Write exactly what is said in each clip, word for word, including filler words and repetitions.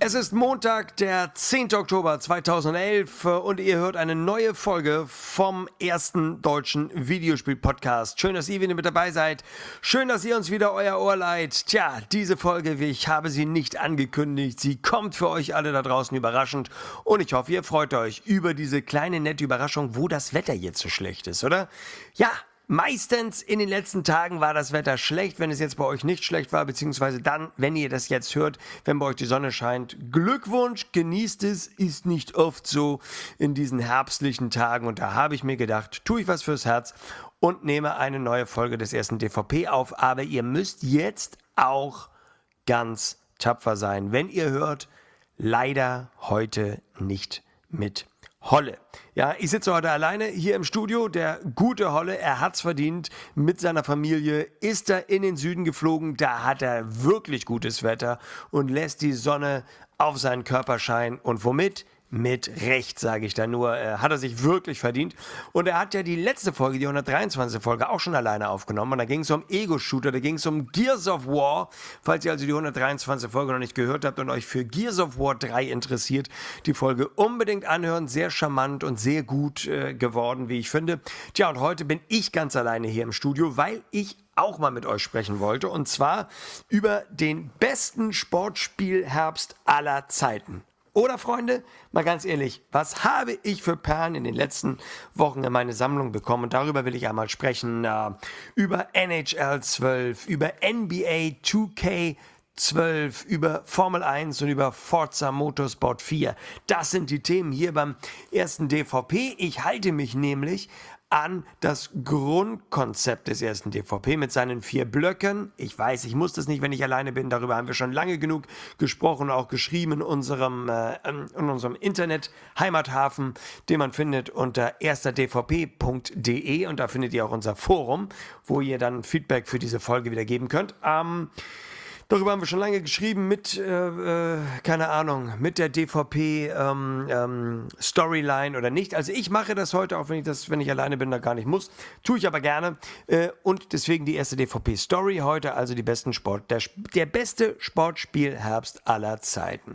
Es ist Montag, der zehnte Oktober zweitausendelf und ihr hört eine neue Folge vom ersten deutschen Videospiel-Podcast. Schön, dass ihr wieder mit dabei seid. Schön, dass ihr uns wieder euer Ohr leiht. Tja, diese Folge, wie ich habe sie nicht angekündigt. Sie kommt für euch alle da draußen überraschend und ich hoffe, ihr freut euch über diese kleine nette Überraschung, wo das Wetter jetzt so schlecht ist, oder? Ja, meistens in den letzten Tagen war das Wetter schlecht, wenn es jetzt bei euch nicht schlecht war, beziehungsweise dann, wenn ihr das jetzt hört, wenn bei euch die Sonne scheint. Glückwunsch, genießt es, ist nicht oft so in diesen herbstlichen Tagen und da habe ich mir gedacht, tue ich was fürs Herz und nehme eine neue Folge des ersten D V P auf, aber ihr müsst jetzt auch ganz tapfer sein, wenn ihr hört, leider heute nicht mit Holle. Ja, ich sitze heute alleine hier im Studio. Der gute Holle, er hat's verdient. Mit seiner Familie ist er in den Süden geflogen. Da hat er wirklich gutes Wetter und lässt die Sonne auf seinen Körper scheinen. Und womit? Mit Recht, sage ich da nur, äh, hat er sich wirklich verdient. Und er hat ja die letzte Folge, die hundertdreiundzwanzigste Folge, auch schon alleine aufgenommen. Und da ging es um Ego-Shooter, da ging es um Gears of War. Falls ihr also die hundertdreiundzwanzigste Folge noch nicht gehört habt und euch für Gears of War drei interessiert, die Folge unbedingt anhören. Sehr charmant und sehr gut äh, geworden, wie ich finde. Tja, und heute bin ich ganz alleine hier im Studio, weil ich auch mal mit euch sprechen wollte. Und zwar über den besten Sportspielherbst aller Zeiten. Oder Freunde, mal ganz ehrlich, was habe ich für Perlen in den letzten Wochen in meine Sammlung bekommen? Und darüber will ich einmal sprechen. Äh, über N H L zwölf, über N B A zwei K zwölf, über Formel eins und über Forza Motorsport vier. Das sind die Themen hier beim ersten D V P. Ich halte mich nämlich an das Grundkonzept des ersten D V P mit seinen vier Blöcken. Ich weiß, ich muss das nicht, wenn ich alleine bin. Darüber haben wir schon lange genug gesprochen und auch geschrieben in unserem, äh, in unserem Internet-Heimathafen, den man findet unter erster d v p punkt d e und da findet ihr auch unser Forum, wo ihr dann Feedback für diese Folge wieder geben könnt. Ähm, Darüber haben wir schon lange geschrieben mit, äh, äh, keine Ahnung, mit der D V P ähm, ähm, Storyline oder nicht. Also ich mache das heute, auch wenn ich das, wenn ich alleine bin, da gar nicht muss. Tue ich aber gerne. Äh, und deswegen die erste D V P Story heute, also die besten Sport, der, der beste Sportspielherbst aller Zeiten.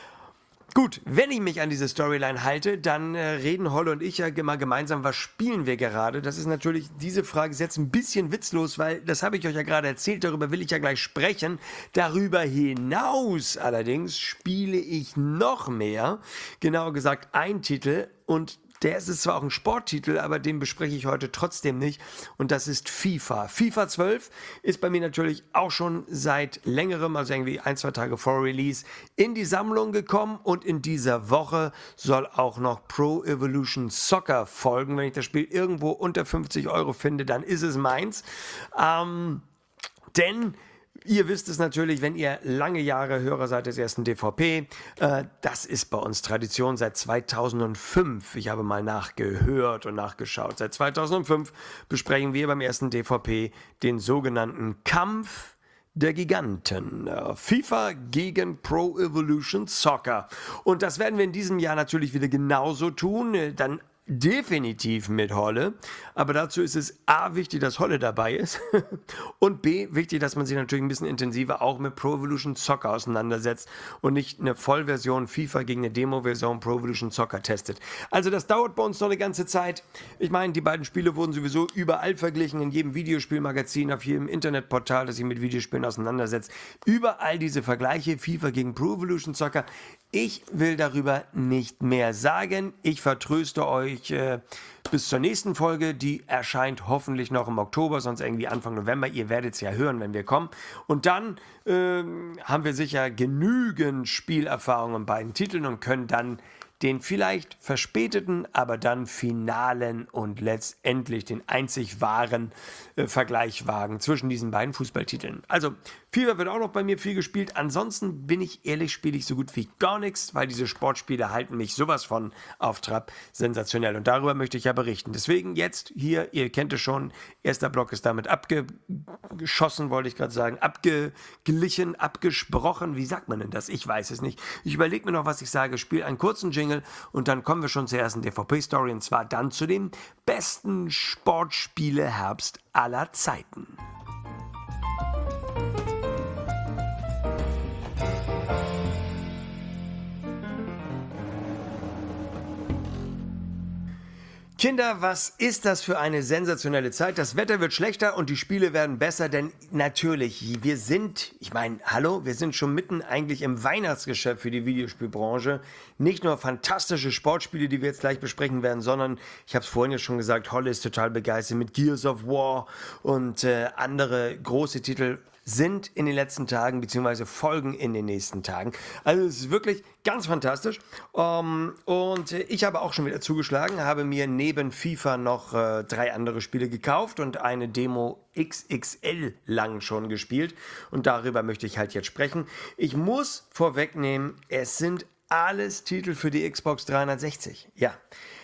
Gut, wenn ich mich an diese Storyline halte, dann äh, reden Holle und ich ja immer gemeinsam, was spielen wir gerade? Das ist natürlich, diese Frage ist jetzt ein bisschen witzlos, weil das habe ich euch ja gerade erzählt, darüber will ich ja gleich sprechen. Darüber hinaus allerdings spiele ich noch mehr, genauer gesagt ein Titel und der ist zwar auch ein Sporttitel, aber den bespreche ich heute trotzdem nicht. Und das ist FIFA. FIFA zwölf ist bei mir natürlich auch schon seit längerem, also irgendwie ein, zwei Tage vor Release, in die Sammlung gekommen. Und in dieser Woche soll auch noch Pro Evolution Soccer folgen. Wenn ich das Spiel irgendwo unter fünfzig Euro finde, dann ist es meins. Ähm, denn ihr wisst es natürlich, wenn ihr lange Jahre Hörer seid des ersten D V P, äh, das ist bei uns Tradition seit zweitausendfünf. Ich habe mal nachgehört und nachgeschaut. Seit zweitausendfünf besprechen wir beim ersten D V P den sogenannten Kampf der Giganten. Äh, FIFA gegen Pro Evolution Soccer. Und das werden wir in diesem Jahr natürlich wieder genauso tun. Äh, dann definitiv mit Holle, aber dazu ist es A, wichtig, dass Holle dabei ist und B, wichtig, dass man sich natürlich ein bisschen intensiver auch mit Pro Evolution Soccer auseinandersetzt und nicht eine Vollversion FIFA gegen eine Demo-Version Pro Evolution Soccer testet. Also das dauert bei uns noch eine ganze Zeit. Ich meine, die beiden Spiele wurden sowieso überall verglichen, in jedem Videospielmagazin, auf jedem Internetportal, das sich mit Videospielen auseinandersetzt. Überall diese Vergleiche, FIFA gegen Pro Evolution Soccer. Ich will darüber nicht mehr sagen. Ich vertröste euch äh, bis zur nächsten Folge. Die erscheint hoffentlich noch im Oktober, sonst irgendwie Anfang November. Ihr werdet es ja hören, wenn wir kommen. Und dann äh, haben wir sicher genügend Spielerfahrung in beiden Titeln und können dann den vielleicht verspäteten, aber dann finalen und letztendlich den einzig wahren äh, Vergleich wagen zwischen diesen beiden Fußballtiteln. Also FIFA wird auch noch bei mir viel gespielt. Ansonsten bin ich ehrlich, spiele ich so gut wie gar nichts, weil diese Sportspiele halten mich sowas von auf Trab. Sensationell. Und darüber möchte ich ja berichten. Deswegen jetzt hier, ihr kennt es schon, erster Block ist damit abgeschossen, wollte ich gerade sagen, abgeglichen, abgesprochen. Wie sagt man denn das? Ich weiß es nicht. Ich überlege mir noch, was ich sage, spiele einen kurzen Jingle und dann kommen wir schon zur ersten D V P-Story und zwar dann zu dem besten Sportspiele-Herbst aller Zeiten. Kinder, was ist das für eine sensationelle Zeit? Das Wetter wird schlechter und die Spiele werden besser, denn natürlich, wir sind, ich meine, hallo, wir sind schon mitten eigentlich im Weihnachtsgeschäft für die Videospielbranche. Nicht nur fantastische Sportspiele, die wir jetzt gleich besprechen werden, sondern, ich habe es vorhin ja schon gesagt, Holle ist total begeistert mit Gears of War und äh, andere große Titel sind in den letzten Tagen, beziehungsweise folgen in den nächsten Tagen. Also es ist wirklich ganz fantastisch. Um, und ich habe auch schon wieder zugeschlagen, habe mir neben FIFA noch äh, drei andere Spiele gekauft und eine Demo X X L lang schon gespielt. Und darüber möchte ich halt jetzt sprechen. Ich muss vorwegnehmen, es sind alles Titel für die Xbox dreihundertsechzig. Ja.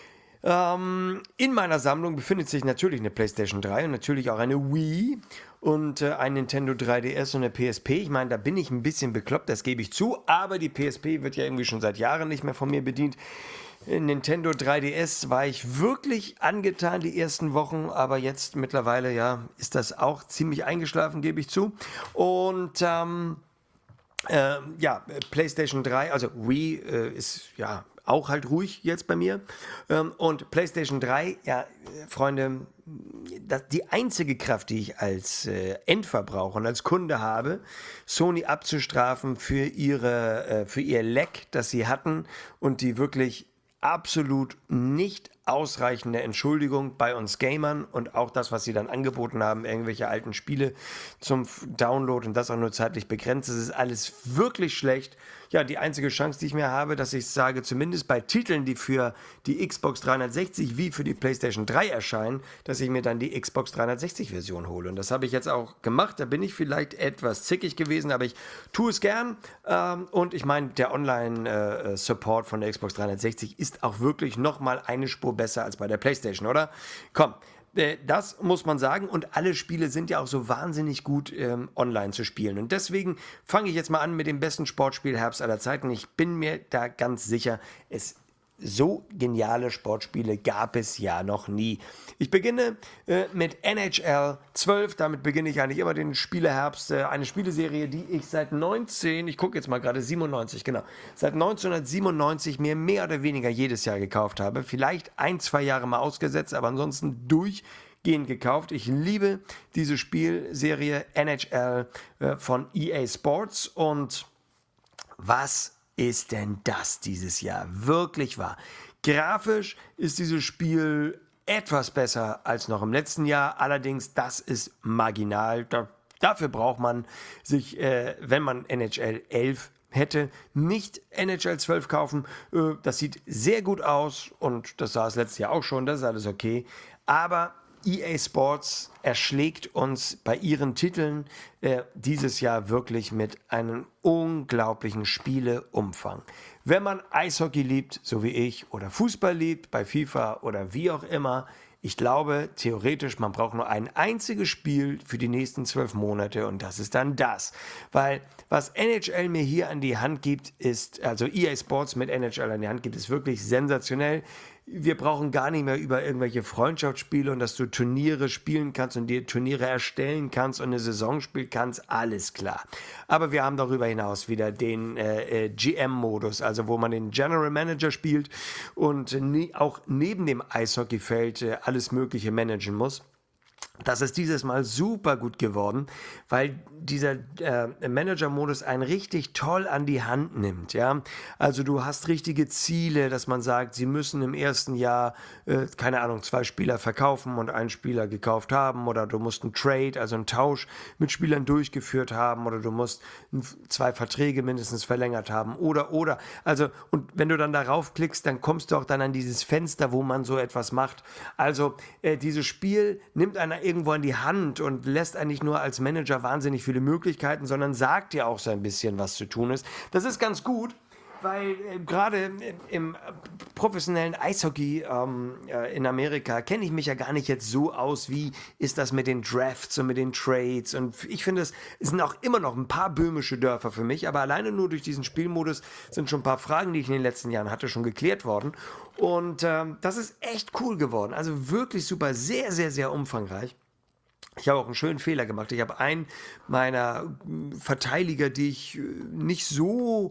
Ähm, in meiner Sammlung befindet sich natürlich eine PlayStation drei und natürlich auch eine Wii und äh, ein Nintendo drei D S und eine P S P. Ich meine, da bin ich ein bisschen bekloppt, das gebe ich zu, aber die P S P wird ja irgendwie schon seit Jahren nicht mehr von mir bedient. In Nintendo drei D S war ich wirklich angetan die ersten Wochen, aber jetzt mittlerweile, ja, ist das auch ziemlich eingeschlafen, gebe ich zu. Und ähm, äh, ja, PlayStation drei, also Wii äh, ist ja auch halt ruhig jetzt bei mir. Ähm, und PlayStation drei, ja, Freunde, das, die einzige Kraft, die ich als äh, Endverbraucher und als Kunde habe, Sony abzustrafen für ihre, äh, für ihr Leck, das sie hatten und die wirklich absolut nicht ausreichende Entschuldigung bei uns Gamern und auch das, was sie dann angeboten haben, irgendwelche alten Spiele zum Download und das auch nur zeitlich begrenzt. Das ist alles wirklich schlecht. Ja, die einzige Chance, die ich mir habe, dass ich sage, zumindest bei Titeln, die für die Xbox dreihundertsechzig wie für die PlayStation drei erscheinen, dass ich mir dann die Xbox dreihundertsechzig Version hole. Und das habe ich jetzt auch gemacht. Da bin ich vielleicht etwas zickig gewesen, aber ich tue es gern. Ähm, und ich meine, der Online-Support von der Xbox dreihundertsechzig ist auch wirklich nochmal eine Spur besser als bei der PlayStation, oder? Komm. Das muss man sagen und alle Spiele sind ja auch so wahnsinnig gut ähm, online zu spielen und deswegen fange ich jetzt mal an mit dem besten Sportspiel Herbst aller Zeiten. Ich bin mir da ganz sicher, es so geniale Sportspiele gab es ja noch nie. Ich beginne äh, mit N H L zwölf, damit beginne ich eigentlich immer den Spieleherbst, äh, eine Spieleserie, die ich seit neunzehn, ich gucke jetzt mal gerade, siebenundneunzig, genau, seit neunzehnhundertsiebenundneunzig mir mehr oder weniger jedes Jahr gekauft habe. Vielleicht ein, zwei Jahre mal ausgesetzt, aber ansonsten durchgehend gekauft. Ich liebe diese Spielserie N H L äh, von E A Sports und was ist denn das dieses Jahr? Wirklich wahr. Grafisch ist dieses Spiel etwas besser als noch im letzten Jahr. Allerdings, das ist marginal. Da, dafür braucht man sich, äh, wenn man N H L elf hätte, nicht N H L zwölf kaufen. Äh, das sieht sehr gut aus und das sah es letztes Jahr auch schon. Das ist alles okay. Aber E A Sports erschlägt uns bei ihren Titeln äh, dieses Jahr wirklich mit einem unglaublichen Spieleumfang. Wenn man Eishockey liebt, so wie ich, oder Fußball liebt, bei FIFA oder wie auch immer, ich glaube, theoretisch, man braucht nur ein einziges Spiel für die nächsten zwölf Monate und das ist dann das. Weil was N H L mir hier an die Hand gibt, ist, also E A Sports mit N H L an die Hand gibt, ist wirklich sensationell. Wir brauchen gar nicht mehr über irgendwelche Freundschaftsspiele und dass du Turniere spielen kannst und dir Turniere erstellen kannst und eine Saison spielen kannst, alles klar. Aber wir haben darüber hinaus wieder den äh, G M-Modus, also wo man den General Manager spielt und ne, auch neben dem Eishockeyfeld äh, alles Mögliche managen muss. Das ist dieses Mal super gut geworden, weil dieser äh, Manager-Modus einen richtig toll an die Hand nimmt. Ja? Also du hast richtige Ziele, dass man sagt, sie müssen im ersten Jahr, äh, keine Ahnung, zwei Spieler verkaufen und einen Spieler gekauft haben oder du musst einen Trade, also einen Tausch mit Spielern durchgeführt haben oder du musst zwei Verträge mindestens verlängert haben oder, oder. Also und wenn du dann darauf klickst, dann kommst du auch dann an dieses Fenster, wo man so etwas macht. Also äh, dieses Spiel nimmt einer irgendwo in die Hand und lässt eigentlich nur als Manager wahnsinnig viele Möglichkeiten, sondern sagt dir auch so ein bisschen, was zu tun ist. Das ist ganz gut, weil äh, gerade im professionellen Eishockey ähm, äh, in Amerika kenne ich mich ja gar nicht jetzt so aus, wie ist das mit den Drafts und mit den Trades und ich finde, es sind auch immer noch ein paar böhmische Dörfer für mich, aber alleine nur durch diesen Spielmodus sind schon ein paar Fragen, die ich in den letzten Jahren hatte, schon geklärt worden und ähm, das ist echt cool geworden, also wirklich super, sehr, sehr, sehr umfangreich. Ich habe auch einen schönen Fehler gemacht. Ich habe einen meiner Verteidiger, die ich nicht so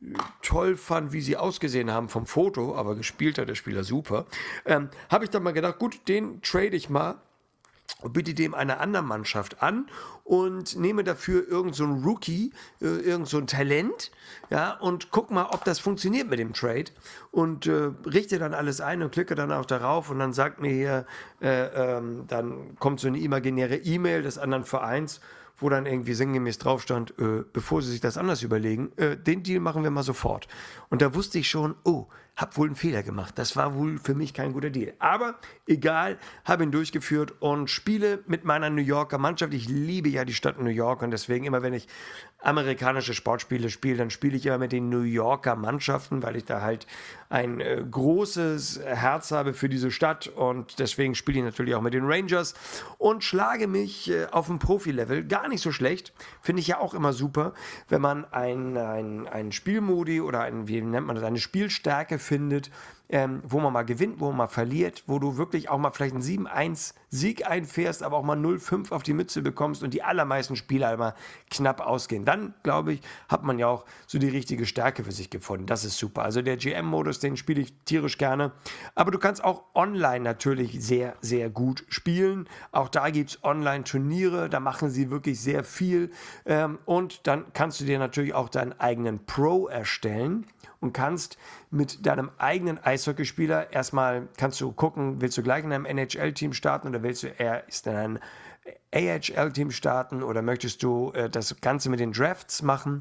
toll fand, wie sie ausgesehen haben vom Foto, aber gespielt hat der Spieler super, ähm, habe ich dann mal gedacht, gut, den trade ich mal und biete dem einer anderen Mannschaft an und nehme dafür irgend so ein Rookie, äh, irgend so ein Talent, ja, und guck mal, ob das funktioniert mit dem Trade und äh, richte dann alles ein und klicke dann auch darauf und dann sagt mir hier, äh, ähm, dann kommt so eine imaginäre E-Mail des anderen Vereins, wo dann irgendwie sinngemäß drauf stand, äh, bevor sie sich das anders überlegen, äh, den Deal machen wir mal sofort. Und da wusste ich schon, oh, hab wohl einen Fehler gemacht. Das war wohl für mich kein guter Deal. Aber egal, habe ihn durchgeführt und spiele mit meiner New Yorker Mannschaft. Ich liebe ja die Stadt New York und deswegen immer, wenn ich amerikanische Sportspiele spiele, dann spiele ich immer mit den New Yorker Mannschaften, weil ich da halt ein äh, großes Herz habe für diese Stadt und deswegen spiele ich natürlich auch mit den Rangers und schlage mich äh, auf dem Profi-Level. Gar nicht so schlecht. Finde ich ja auch immer super, wenn man ein, ein, ein Spielmodi oder ein, wie nennt man das, eine Spielstärke findet, ähm, wo man mal gewinnt, wo man mal verliert, wo du wirklich auch mal vielleicht einen sieben eins Sieg einfährst, aber auch mal null fünf auf die Mütze bekommst und die allermeisten Spiele einmal knapp ausgehen. Dann, glaube ich, hat man ja auch so die richtige Stärke für sich gefunden. Das ist super. Also der G M-Modus, den spiele ich tierisch gerne. Aber du kannst auch online natürlich sehr, sehr gut spielen. Auch da gibt es Online-Turniere, da machen sie wirklich sehr viel. Ähm, und dann kannst du dir natürlich auch deinen eigenen Pro erstellen und kannst mit deinem eigenen Eishockeyspieler erstmal, kannst du gucken, willst du gleich in einem N H L-Team starten oder willst du eher in einem A H L-Team starten oder möchtest du äh, das Ganze mit den Drafts machen?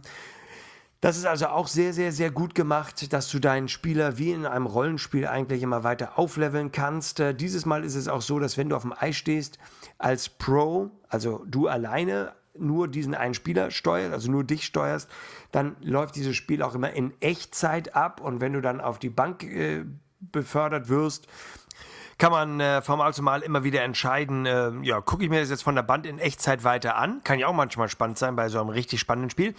Das ist also auch sehr, sehr, sehr gut gemacht, dass du deinen Spieler wie in einem Rollenspiel eigentlich immer weiter aufleveln kannst. Äh, dieses Mal ist es auch so, dass wenn du auf dem Eis stehst als Pro, also du alleine, nur diesen einen Spieler steuerst, also nur dich steuerst, dann läuft dieses Spiel auch immer in Echtzeit ab und wenn du dann auf die Bank äh, befördert wirst, kann man äh, von Mal zu Mal immer wieder entscheiden, äh, ja, gucke ich mir das jetzt von der Band in Echtzeit weiter an, kann ja auch manchmal spannend sein bei so einem richtig spannenden Spiel,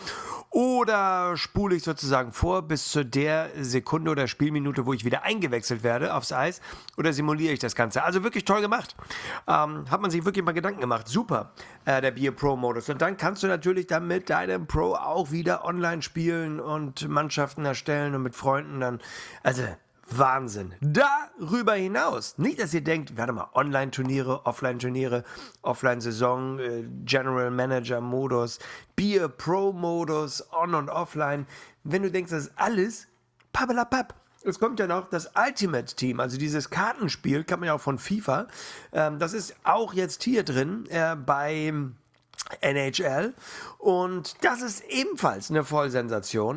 oder spule ich sozusagen vor bis zu der Sekunde oder Spielminute, wo ich wieder eingewechselt werde aufs Eis, oder simuliere ich das Ganze. Also wirklich toll gemacht. Ähm, hat man sich wirklich mal Gedanken gemacht. Super, äh, der Be a Pro-Modus. Und dann kannst du natürlich dann mit deinem Pro auch wieder online spielen und Mannschaften erstellen und mit Freunden dann, also Wahnsinn. Darüber hinaus, nicht, dass ihr denkt, warte mal, Online-Turniere, Offline-Turniere, Offline-Saison, äh, General Manager-Modus, Be a Pro-Modus, On- und Offline. Wenn du denkst, das ist alles pappelapapp. Es kommt ja noch das Ultimate Team, also dieses Kartenspiel, kann man ja auch von FIFA. Ähm, das ist auch jetzt hier drin äh, beim N H L und das ist ebenfalls eine Vollsensation.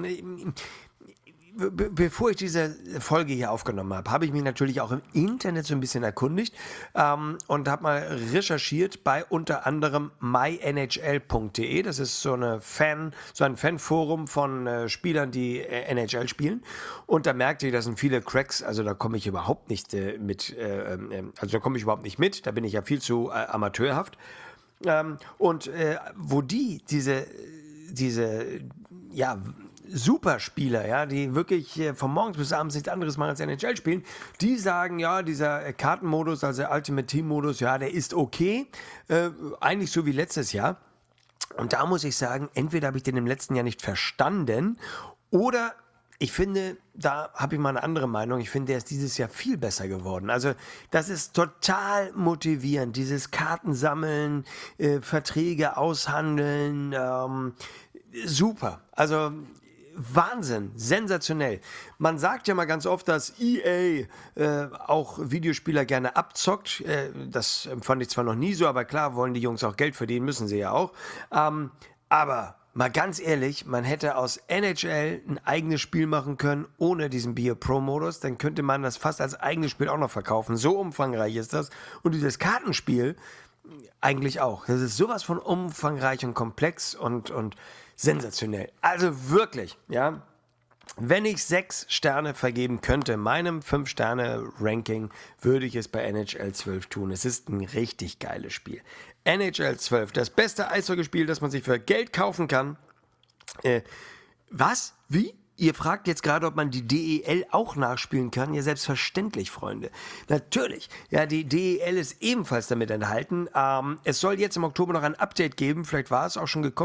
Be- bevor ich diese Folge hier aufgenommen habe, habe ich mich natürlich auch im Internet so ein bisschen erkundigt ähm, und habe mal recherchiert bei unter anderem my N H L punkt de. Das ist so eine Fan, so ein Fanforum von äh, Spielern, die äh, N H L spielen. Und da merkte ich, das sind viele Cracks. Also da komme ich überhaupt nicht äh, mit. Äh, äh, also da komme ich überhaupt nicht mit. Da bin ich ja viel zu äh, amateurhaft. Ähm, und äh, wo die diese diese ja Superspieler, ja, die wirklich äh, von morgens bis abends nichts anderes machen als N H L spielen, die sagen, ja, dieser äh, Kartenmodus, also der Ultimate Team Modus, ja, der ist okay, äh, eigentlich so wie letztes Jahr. Und da muss ich sagen, entweder habe ich den im letzten Jahr nicht verstanden oder ich finde, da habe ich mal eine andere Meinung. Ich finde, der ist dieses Jahr viel besser geworden. Also das ist total motivierend, dieses Kartensammeln, äh, Verträge aushandeln, ähm, super. Also Wahnsinn, sensationell. Man sagt ja mal ganz oft, dass E A äh, auch Videospieler gerne abzockt. Äh, das empfand ich zwar noch nie so, aber klar wollen die Jungs auch Geld verdienen, müssen sie ja auch. Ähm, aber mal ganz ehrlich, man hätte aus N H L ein eigenes Spiel machen können, ohne diesen Be a Pro-Modus. Dann könnte man das fast als eigenes Spiel auch noch verkaufen. So umfangreich ist das. Und dieses Kartenspiel eigentlich auch. Das ist sowas von umfangreich und komplex und, und sensationell. Also wirklich, ja. Wenn ich sechs Sterne vergeben könnte, meinem fünf Sterne Ranking, würde ich es bei N H L zwölf tun. Es ist ein richtig geiles Spiel. N H L zwölf, das beste Eishockeyspiel, das man sich für Geld kaufen kann. Äh, was? Wie? Ihr fragt jetzt gerade, ob man die D E L auch nachspielen kann. Ja, selbstverständlich, Freunde. Natürlich. Ja, die D E L ist ebenfalls damit enthalten. Ähm, es soll jetzt im Oktober noch ein Update geben. Vielleicht war es auch schon gekommen, weil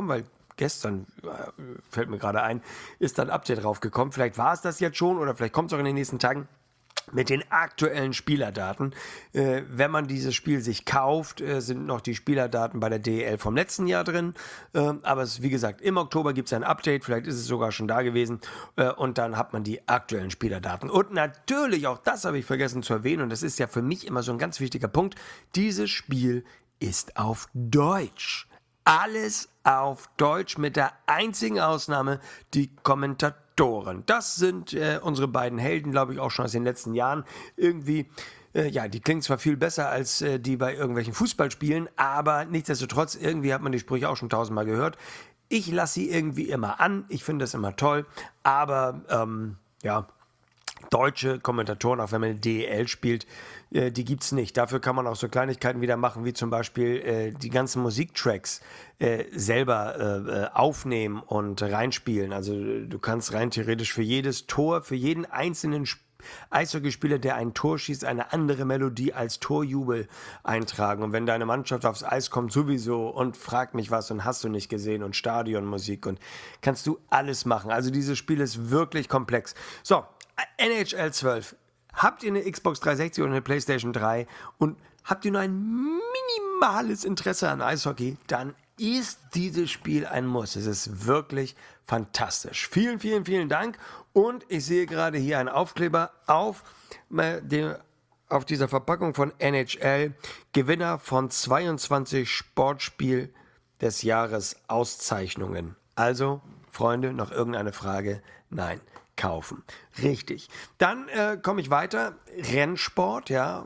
gestern, äh, fällt mir gerade ein, ist dann ein Update draufgekommen. Vielleicht war es das jetzt schon oder vielleicht kommt es auch in den nächsten Tagen. Mit den aktuellen Spielerdaten. Äh, wenn man dieses Spiel sich kauft, äh, sind noch die Spielerdaten bei der D E L vom letzten Jahr drin. Äh, aber es, wie gesagt, im Oktober gibt es ein Update, vielleicht ist es sogar schon da gewesen. Äh, und dann hat man die aktuellen Spielerdaten. Und natürlich, auch das habe ich vergessen zu erwähnen, und das ist ja für mich immer so ein ganz wichtiger Punkt, dieses Spiel ist auf Deutsch. Alles auf Deutsch mit der einzigen Ausnahme, die Kommentatoren. Das sind äh, unsere beiden Helden, glaube ich, auch schon aus den letzten Jahren. Irgendwie, äh, ja, die klingen zwar viel besser als äh, die bei irgendwelchen Fußballspielen, aber nichtsdestotrotz, irgendwie hat man die Sprüche auch schon tausendmal gehört. Ich lasse sie irgendwie immer an, ich finde das immer toll, aber ähm, ja, deutsche Kommentatoren, auch wenn man D E L spielt, äh, die gibt es nicht. Dafür kann man auch so Kleinigkeiten wieder machen, wie zum Beispiel äh, die ganzen Musiktracks äh, selber äh, aufnehmen und reinspielen. Also du kannst rein theoretisch für jedes Tor, für jeden einzelnen Sp- Eishockeyspieler, der ein Tor schießt, eine andere Melodie als Torjubel eintragen. Und wenn deine Mannschaft aufs Eis kommt, sowieso und fragt mich was und hast du nicht gesehen und Stadionmusik und kannst du alles machen. Also dieses Spiel ist wirklich komplex. So, N H L zwölf. Habt ihr eine Xbox dreihundertsechzig oder eine PlayStation drei und habt ihr nur ein minimales Interesse an Eishockey, dann ist dieses Spiel ein Muss. Es ist wirklich fantastisch. Vielen, vielen, vielen Dank. Und ich sehe gerade hier einen Aufkleber auf, dem, auf dieser Verpackung von N H L. Gewinner von zweiundzwanzig Sportspiel des Jahres Auszeichnungen. Also, Freunde, noch irgendeine Frage? Nein. Kaufen. Richtig. Dann äh, komme ich weiter. Rennsport, ja.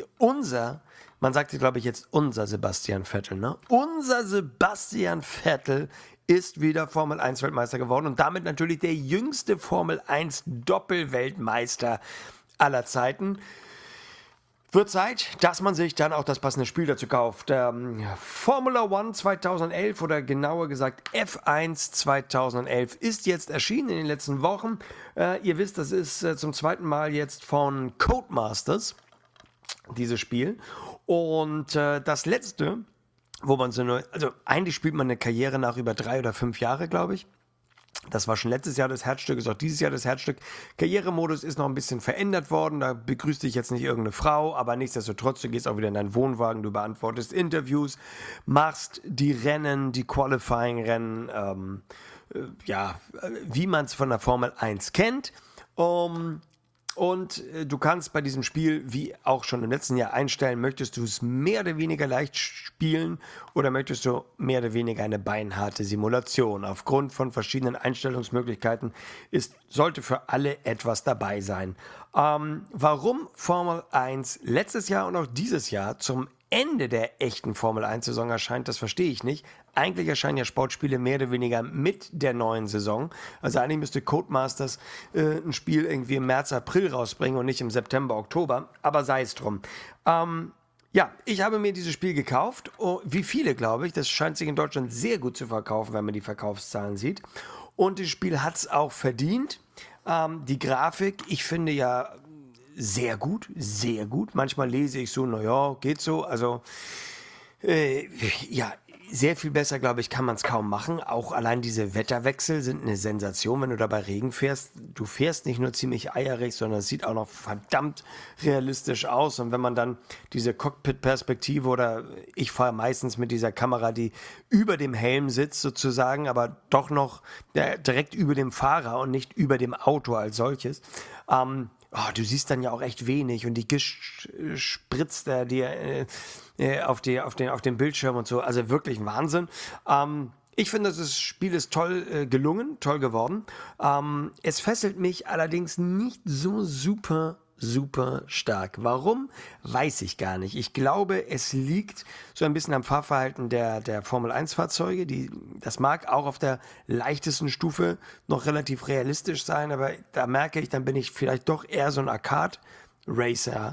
Unser, man sagt glaube ich jetzt unser Sebastian Vettel, ne? Unser Sebastian Vettel ist wieder Formel eins Weltmeister geworden und damit natürlich der jüngste Formel eins Doppelweltmeister aller Zeiten. Wird Zeit, dass man sich dann auch das passende Spiel dazu kauft. Ähm, Formula One zweitausendelf oder genauer gesagt F eins zweitausendelf ist jetzt erschienen in den letzten Wochen. Äh, ihr wisst, das ist äh, zum zweiten Mal jetzt von Codemasters, dieses Spiel. Und äh, das letzte, wo man so eine, also eigentlich spielt man eine Karriere nach über drei oder fünf Jahre, glaube ich. Das war schon letztes Jahr das Herzstück, ist auch dieses Jahr das Herzstück. Karrieremodus ist noch ein bisschen verändert worden. Da begrüßt dich jetzt nicht irgendeine Frau, aber nichtsdestotrotz, du gehst auch wieder in deinen Wohnwagen, du beantwortest Interviews, machst die Rennen, die Qualifying-Rennen, ähm, äh, ja, wie man es von der Formel eins kennt. Um, Und äh, du kannst bei diesem Spiel, wie auch schon im letzten Jahr, einstellen, möchtest du es mehr oder weniger leicht spielen oder möchtest du mehr oder weniger eine beinharte Simulation. Aufgrund von verschiedenen Einstellungsmöglichkeiten ist, sollte für alle etwas dabei sein. Ähm, warum Formel eins letztes Jahr und auch dieses Jahr zum Ende der echten Formel eins Saison erscheint, das verstehe ich nicht. Eigentlich erscheinen ja Sportspiele mehr oder weniger mit der neuen Saison. Also eigentlich müsste Codemasters äh, ein Spiel irgendwie im März, April rausbringen und nicht im September, Oktober. Aber sei es drum. Ähm, ja, ich habe mir dieses Spiel gekauft. Oh, wie viele, glaube ich. Das scheint sich in Deutschland sehr gut zu verkaufen, wenn man die Verkaufszahlen sieht. Und das Spiel hat es auch verdient. Ähm, die Grafik, ich finde ja sehr gut, sehr gut. Manchmal lese ich so, naja, geht so. Also, äh, ja, sehr viel besser, glaube ich, kann man es kaum machen. Auch allein diese Wetterwechsel sind eine Sensation, wenn du dabei Regen fährst. Du fährst nicht nur ziemlich eierig, sondern es sieht auch noch verdammt realistisch aus. Und wenn man dann diese Cockpit-Perspektive oder ich fahre meistens mit dieser Kamera, die über dem Helm sitzt sozusagen, aber doch noch äh, direkt über dem Fahrer und nicht über dem Auto als solches. Ähm, Oh, du siehst dann ja auch echt wenig und die Gischt spritzt da dir äh, äh, auf, die, auf, den, auf den Bildschirm und so. Also wirklich Wahnsinn. Ähm, ich finde, das Spiel ist toll äh, gelungen, toll geworden. Ähm, es fesselt mich allerdings nicht so super, super stark. Warum? Weiß ich gar nicht. Ich glaube, es liegt so ein bisschen am Fahrverhalten der, der Formel eins Fahrzeuge. Die, das mag auch auf der leichtesten Stufe noch relativ realistisch sein, aber da merke ich, dann bin ich vielleicht doch eher so ein Arcade-Racer.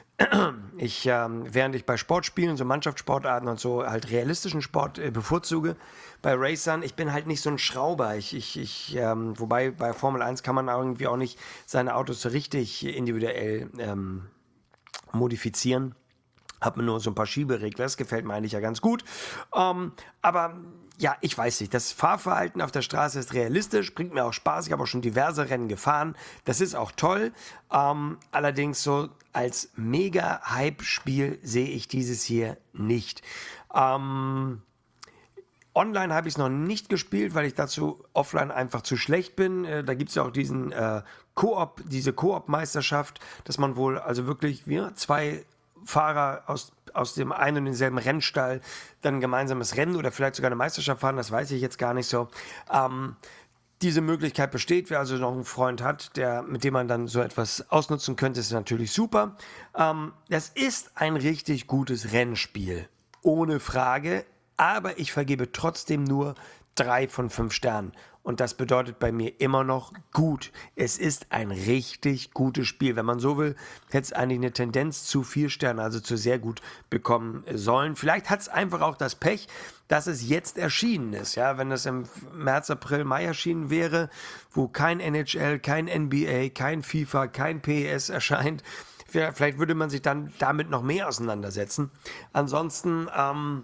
Ich, ähm, während ich bei Sportspielen, so Mannschaftssportarten und so halt realistischen Sport äh, bevorzuge, bei Racern, ich bin halt nicht so ein Schrauber. Ich, ich, ich, ähm, wobei bei Formel eins kann man irgendwie auch nicht seine Autos so richtig individuell ähm, modifizieren. Hat man nur so ein paar Schieberegler, das gefällt mir eigentlich ja ganz gut. Ähm, aber ja, ich weiß nicht, das Fahrverhalten auf der Straße ist realistisch, bringt mir auch Spaß. Ich habe auch schon diverse Rennen gefahren, das ist auch toll. Ähm, allerdings so als Mega-Hype-Spiel sehe ich dieses hier nicht. Ähm, Online habe ich es noch nicht gespielt, weil ich dazu offline einfach zu schlecht bin. Äh, da gibt es ja auch diesen äh, Koop, diese Koop-Meisterschaft, dass man wohl also wirklich wir zwei Fahrer aus, aus dem einen und denselben Rennstall dann ein gemeinsames Rennen oder vielleicht sogar eine Meisterschaft fahren, das weiß ich jetzt gar nicht so. Ähm, diese Möglichkeit besteht, wer also noch einen Freund hat, der, mit dem man dann so etwas ausnutzen könnte, ist natürlich super. Ähm, das ist ein richtig gutes Rennspiel, ohne Frage, aber ich vergebe trotzdem nur drei von fünf Sternen. Und das bedeutet bei mir immer noch gut. Es ist ein richtig gutes Spiel. Wenn man so will, hätte es eigentlich eine Tendenz zu vier Sternen, also zu sehr gut bekommen sollen. Vielleicht hat es einfach auch das Pech, dass es jetzt erschienen ist. Ja, wenn das im März, April, Mai erschienen wäre, wo kein N H L, kein N B A, kein FIFA, kein P E S erscheint, vielleicht würde man sich dann damit noch mehr auseinandersetzen. Ansonsten, ähm,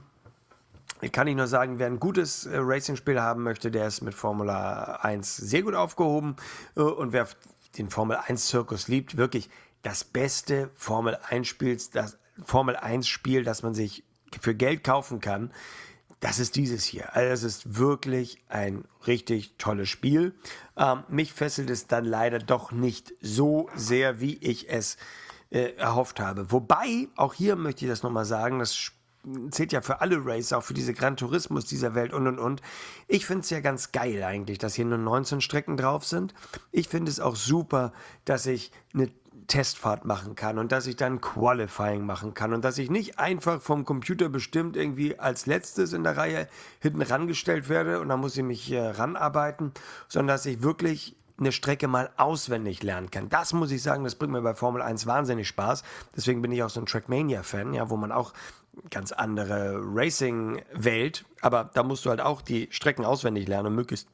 kann ich nur sagen, wer ein gutes äh, Racing-Spiel haben möchte, der ist mit Formula eins sehr gut aufgehoben. Äh, und wer den Formel eins-Zirkus liebt, wirklich das beste Formel eins-Spiel, das Formel eins-Spiel, das man sich für Geld kaufen kann, das ist dieses hier. Also es ist wirklich ein richtig tolles Spiel. Ähm, mich fesselt es dann leider doch nicht so sehr, wie ich es äh, erhofft habe. Wobei, auch hier möchte ich das nochmal sagen, das Spiel zählt ja für alle Racer, auch für diese Gran Turismos dieser Welt und und und. Ich finde es ja ganz geil eigentlich, dass hier nur neunzehn Strecken drauf sind. Ich finde es auch super, dass ich eine Testfahrt machen kann und dass ich dann Qualifying machen kann und dass ich nicht einfach vom Computer bestimmt irgendwie als letztes in der Reihe hinten rangestellt werde und dann muss ich mich äh, ranarbeiten, sondern dass ich wirklich eine Strecke mal auswendig lernen kann. Das muss ich sagen, das bringt mir bei Formel eins wahnsinnig Spaß. Deswegen bin ich auch so ein Trackmania-Fan, ja, wo man auch ganz andere Racing-Welt, aber da musst du halt auch die Strecken auswendig lernen, um möglichst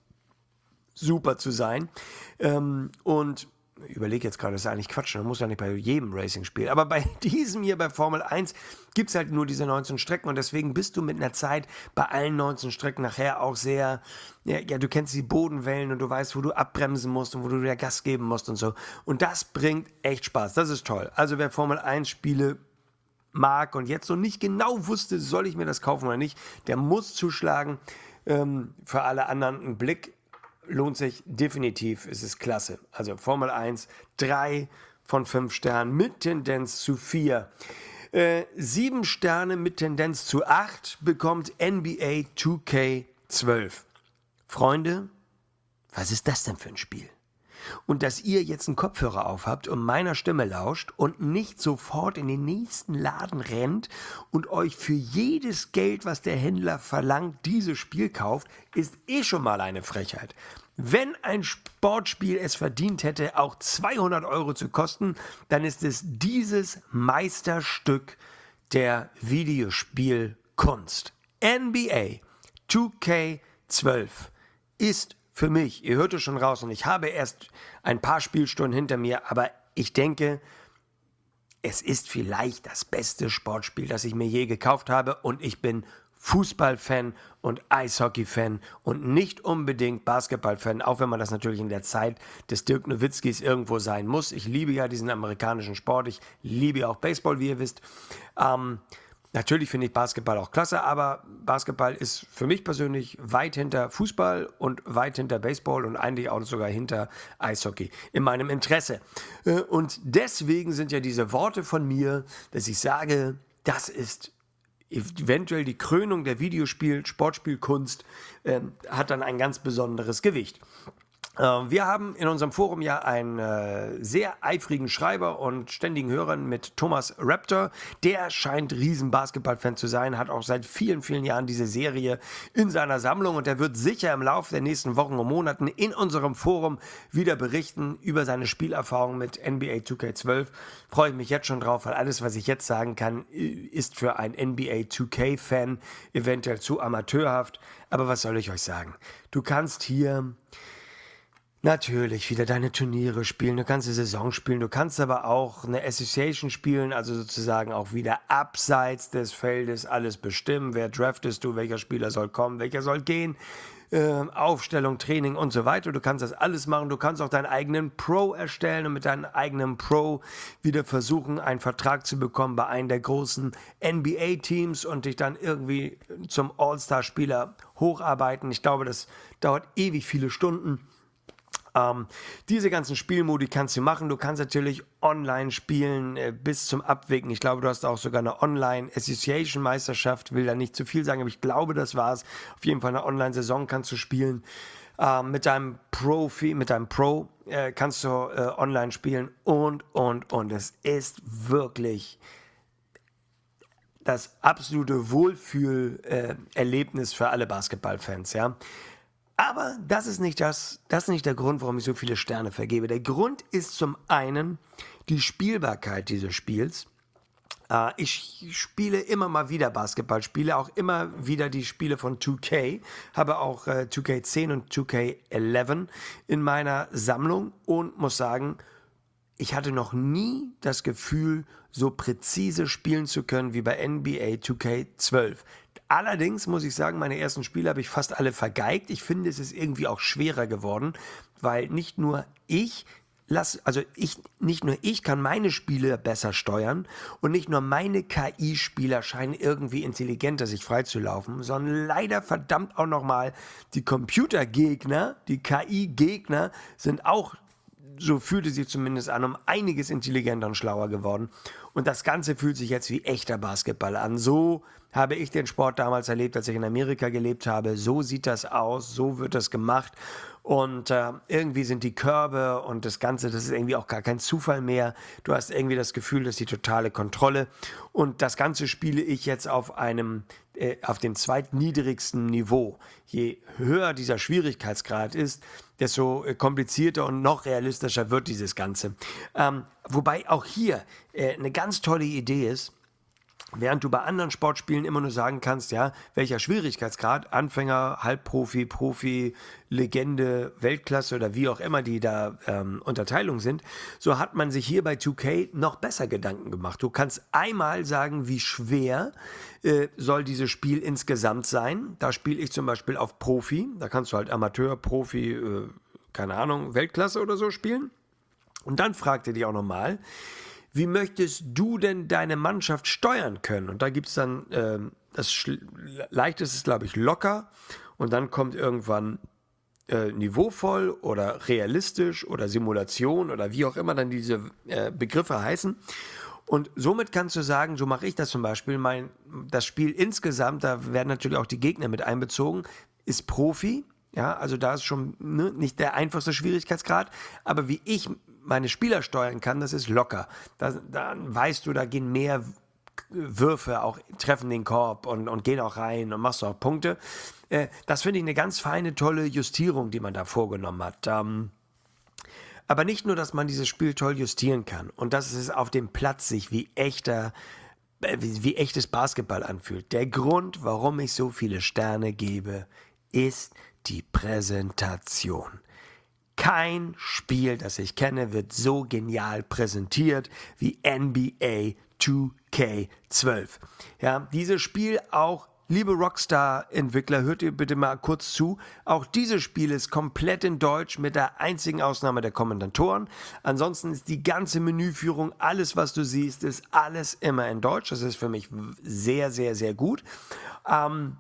super zu sein. Ähm, und ich überlege jetzt gerade, das ist eigentlich Quatsch, man muss ja nicht bei jedem Racing spielen, aber bei diesem hier, bei Formel eins, gibt es halt nur diese neunzehn Strecken und deswegen bist du mit einer Zeit bei allen neunzehn Strecken nachher auch sehr, ja, ja, du kennst die Bodenwellen und du weißt, wo du abbremsen musst und wo du wieder Gas geben musst und so. Und das bringt echt Spaß, das ist toll. Also wer Formel eins Spiele mag und jetzt noch nicht genau wusste, soll ich mir das kaufen oder nicht, der muss zuschlagen. Ähm, für alle anderen ein Blick lohnt sich definitiv, es ist klasse. Also Formel eins, drei von fünf Sternen mit Tendenz zu vier. Äh, sieben Sterne mit Tendenz zu acht bekommt N B A zwei K zwölf. Freunde, was ist das denn für ein Spiel? Und dass ihr jetzt einen Kopfhörer aufhabt und meiner Stimme lauscht und nicht sofort in den nächsten Laden rennt und euch für jedes Geld, was der Händler verlangt, dieses Spiel kauft, ist eh schon mal eine Frechheit. Wenn ein Sportspiel es verdient hätte, auch zweihundert Euro zu kosten, dann ist es dieses Meisterstück der Videospielkunst. N B A zwei K zwölf ist für mich, ihr hört es schon raus und ich habe erst ein paar Spielstunden hinter mir, aber ich denke, es ist vielleicht das beste Sportspiel, das ich mir je gekauft habe und ich bin Fußballfan und Eishockey-Fan und nicht unbedingt Basketball-Fan, auch wenn man das natürlich in der Zeit des Dirk Nowitzkis irgendwo sein muss. Ich liebe ja diesen amerikanischen Sport, ich liebe auch Baseball, wie ihr wisst. Ähm, Natürlich finde ich Basketball auch klasse, aber Basketball ist für mich persönlich weit hinter Fußball und weit hinter Baseball und eigentlich auch sogar hinter Eishockey in meinem Interesse. Und deswegen sind ja diese Worte von mir, dass ich sage, das ist eventuell die Krönung der Videospiel-, Sportspielkunst, äh, hat dann ein ganz besonderes Gewicht. Wir haben in unserem Forum ja einen äh, sehr eifrigen Schreiber und ständigen Hörer mit Thomas Raptor. Der scheint riesen Basketball-Fan zu sein, hat auch seit vielen, vielen Jahren diese Serie in seiner Sammlung und er wird sicher im Laufe der nächsten Wochen und Monaten in unserem Forum wieder berichten über seine Spielerfahrung mit N B A zwei K zwölf. Freue ich mich jetzt schon drauf, weil alles, was ich jetzt sagen kann, ist für einen N B A zwei K-Fan eventuell zu amateurhaft. Aber was soll ich euch sagen? Du kannst hier Natürlich wieder deine Turniere spielen, du kannst eine Saison spielen, du kannst aber auch eine Association spielen, also sozusagen auch wieder abseits des Feldes alles bestimmen. Wer draftest du, welcher Spieler soll kommen, welcher soll gehen, äh, Aufstellung, Training und so weiter. Du kannst das alles machen, du kannst auch deinen eigenen Pro erstellen und mit deinem eigenen Pro wieder versuchen, einen Vertrag zu bekommen bei einem der großen N B A-Teams und dich dann irgendwie zum All-Star-Spieler hocharbeiten. Ich glaube, das dauert ewig viele Stunden. Ähm, diese ganzen Spielmodi kannst du machen. Du kannst natürlich online spielen äh, bis zum Abwägen. Ich glaube, du hast auch sogar eine Online-Association-Meisterschaft. Will da nicht zu viel sagen, aber ich glaube, das war's. Auf jeden Fall eine Online-Saison kannst du spielen. Ähm, mit deinem Profi, mit deinem Pro äh, kannst du äh, online spielen und, und, und. Es ist wirklich das absolute Wohlfühl-Erlebnis äh, für alle Basketballfans, ja. Aber das ist nicht das, das ist nicht der Grund, warum ich so viele Sterne vergebe. Der Grund ist zum einen die Spielbarkeit dieses Spiels. Äh, ich spiele immer mal wieder Basketball, spiele auch immer wieder die Spiele von zwei K, habe auch äh, zwei K zehn und zwei K elf in meiner Sammlung und muss sagen, ich hatte noch nie das Gefühl, so präzise spielen zu können wie bei N B A zwei K zwölf. Allerdings muss ich sagen, meine ersten Spiele habe ich fast alle vergeigt. Ich finde, es ist irgendwie auch schwerer geworden, weil nicht nur ich, lass, also ich, nicht nur ich kann meine Spiele besser steuern und nicht nur meine K I-Spieler scheinen irgendwie intelligenter sich freizulaufen, sondern leider verdammt auch nochmal die Computergegner, die K I-Gegner sind auch, so fühlte sich zumindest an, um einiges intelligenter und schlauer geworden. Und das Ganze fühlt sich jetzt wie echter Basketball an. So habe ich den Sport damals erlebt, als ich in Amerika gelebt habe. So sieht das aus, so wird das gemacht. Und äh, irgendwie sind die Körbe und das Ganze, das ist irgendwie auch gar kein Zufall mehr. Du hast irgendwie das Gefühl, das ist die totale Kontrolle. Und das Ganze spiele ich jetzt auf einem, äh, auf dem zweitniedrigsten Niveau. Je höher dieser Schwierigkeitsgrad ist, desto komplizierter und noch realistischer wird dieses Ganze. Ähm, wobei auch hier äh, eine ganz tolle Idee ist, während du bei anderen Sportspielen immer nur sagen kannst, ja, welcher Schwierigkeitsgrad, Anfänger, Halbprofi, Profi, Legende, Weltklasse oder wie auch immer die da ähm, Unterteilung sind, so hat man sich hier bei zwei K noch besser Gedanken gemacht. Du kannst einmal sagen, wie schwer äh, soll dieses Spiel insgesamt sein. Da spiele ich zum Beispiel auf Profi, da kannst du halt Amateur, Profi, äh, keine Ahnung, Weltklasse oder so spielen. Und dann fragt er dich auch nochmal, wie möchtest du denn deine Mannschaft steuern können? Und da gibt es dann, ähm, das Sch- Leichteste ist, glaube ich, locker. Und dann kommt irgendwann äh, niveauvoll oder realistisch oder Simulation oder wie auch immer dann diese äh, Begriffe heißen. Und somit kannst du sagen, so mache ich das zum Beispiel, mein, das Spiel insgesamt, da werden natürlich auch die Gegner mit einbezogen, ist Profi. Ja, also da ist schon ne, nicht der einfachste Schwierigkeitsgrad, aber wie ich meine Spieler steuern kann, das ist locker. Da, dann weißt du, da gehen mehr Würfe, auch treffen den Korb und, und gehen auch rein und machst auch Punkte. Äh, das finde ich eine ganz feine, tolle Justierung, die man da vorgenommen hat. Ähm, aber nicht nur, dass man dieses Spiel toll justieren kann und dass es auf dem Platz sich wie echter Wie, wie echtes Basketball anfühlt. Der Grund, warum ich so viele Sterne gebe, ist die Präsentation. Kein Spiel, das ich kenne, wird so genial präsentiert wie N B A zwei K zwölf. Ja, dieses Spiel auch, liebe Rockstar-Entwickler, hört ihr bitte mal kurz zu. Auch dieses Spiel ist komplett in Deutsch mit der einzigen Ausnahme der Kommentatoren. Ansonsten ist die ganze Menüführung, alles was du siehst, ist alles immer in Deutsch. Das ist für mich sehr, sehr, sehr gut. Ähm,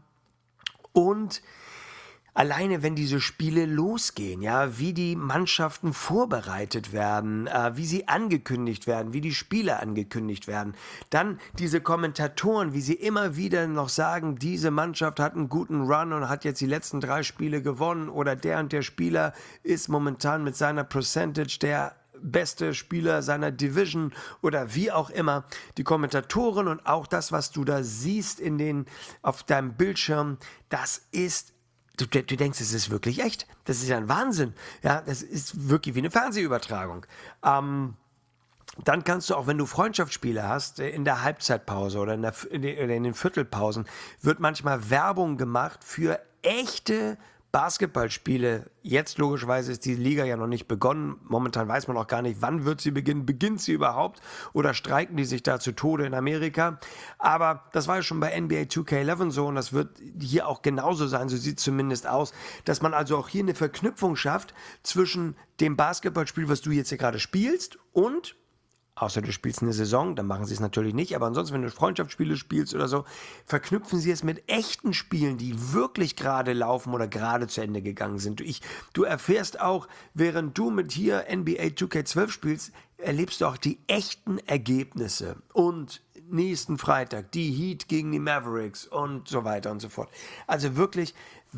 und alleine, wenn diese Spiele losgehen, ja, wie die Mannschaften vorbereitet werden, äh, wie sie angekündigt werden, wie die Spieler angekündigt werden, dann diese Kommentatoren, wie sie immer wieder noch sagen, diese Mannschaft hat einen guten Run und hat jetzt die letzten drei Spiele gewonnen oder der und der Spieler ist momentan mit seiner Percentage der beste Spieler seiner Division oder wie auch immer. Die Kommentatoren und auch das, was du da siehst in den, auf deinem Bildschirm, das ist Du, du denkst, es ist wirklich echt. Das ist ja ein Wahnsinn. Ja, das ist wirklich wie eine Fernsehübertragung. Ähm, dann kannst du auch, wenn du Freundschaftsspiele hast, in der Halbzeitpause oder in, der, in den Viertelpausen, wird manchmal Werbung gemacht für echte Basketballspiele, jetzt logischerweise ist die Liga ja noch nicht begonnen, momentan weiß man auch gar nicht, wann wird sie beginnen, beginnt sie überhaupt oder streiken die sich da zu Tode in Amerika, aber das war ja schon bei N B A zwei K elf so und das wird hier auch genauso sein, so sieht es zumindest aus, dass man also auch hier eine Verknüpfung schafft zwischen dem Basketballspiel, was du jetzt hier gerade spielst und außer du spielst eine Saison, dann machen sie es natürlich nicht, aber ansonsten, wenn du Freundschaftsspiele spielst oder so, verknüpfen sie es mit echten Spielen, die wirklich gerade laufen oder gerade zu Ende gegangen sind. Ich, du erfährst auch, während du mit hier N B A zwei K zwölf spielst, erlebst du auch die echten Ergebnisse. Und nächsten Freitag die Heat gegen die Mavericks und so weiter und so fort. Also wirklich,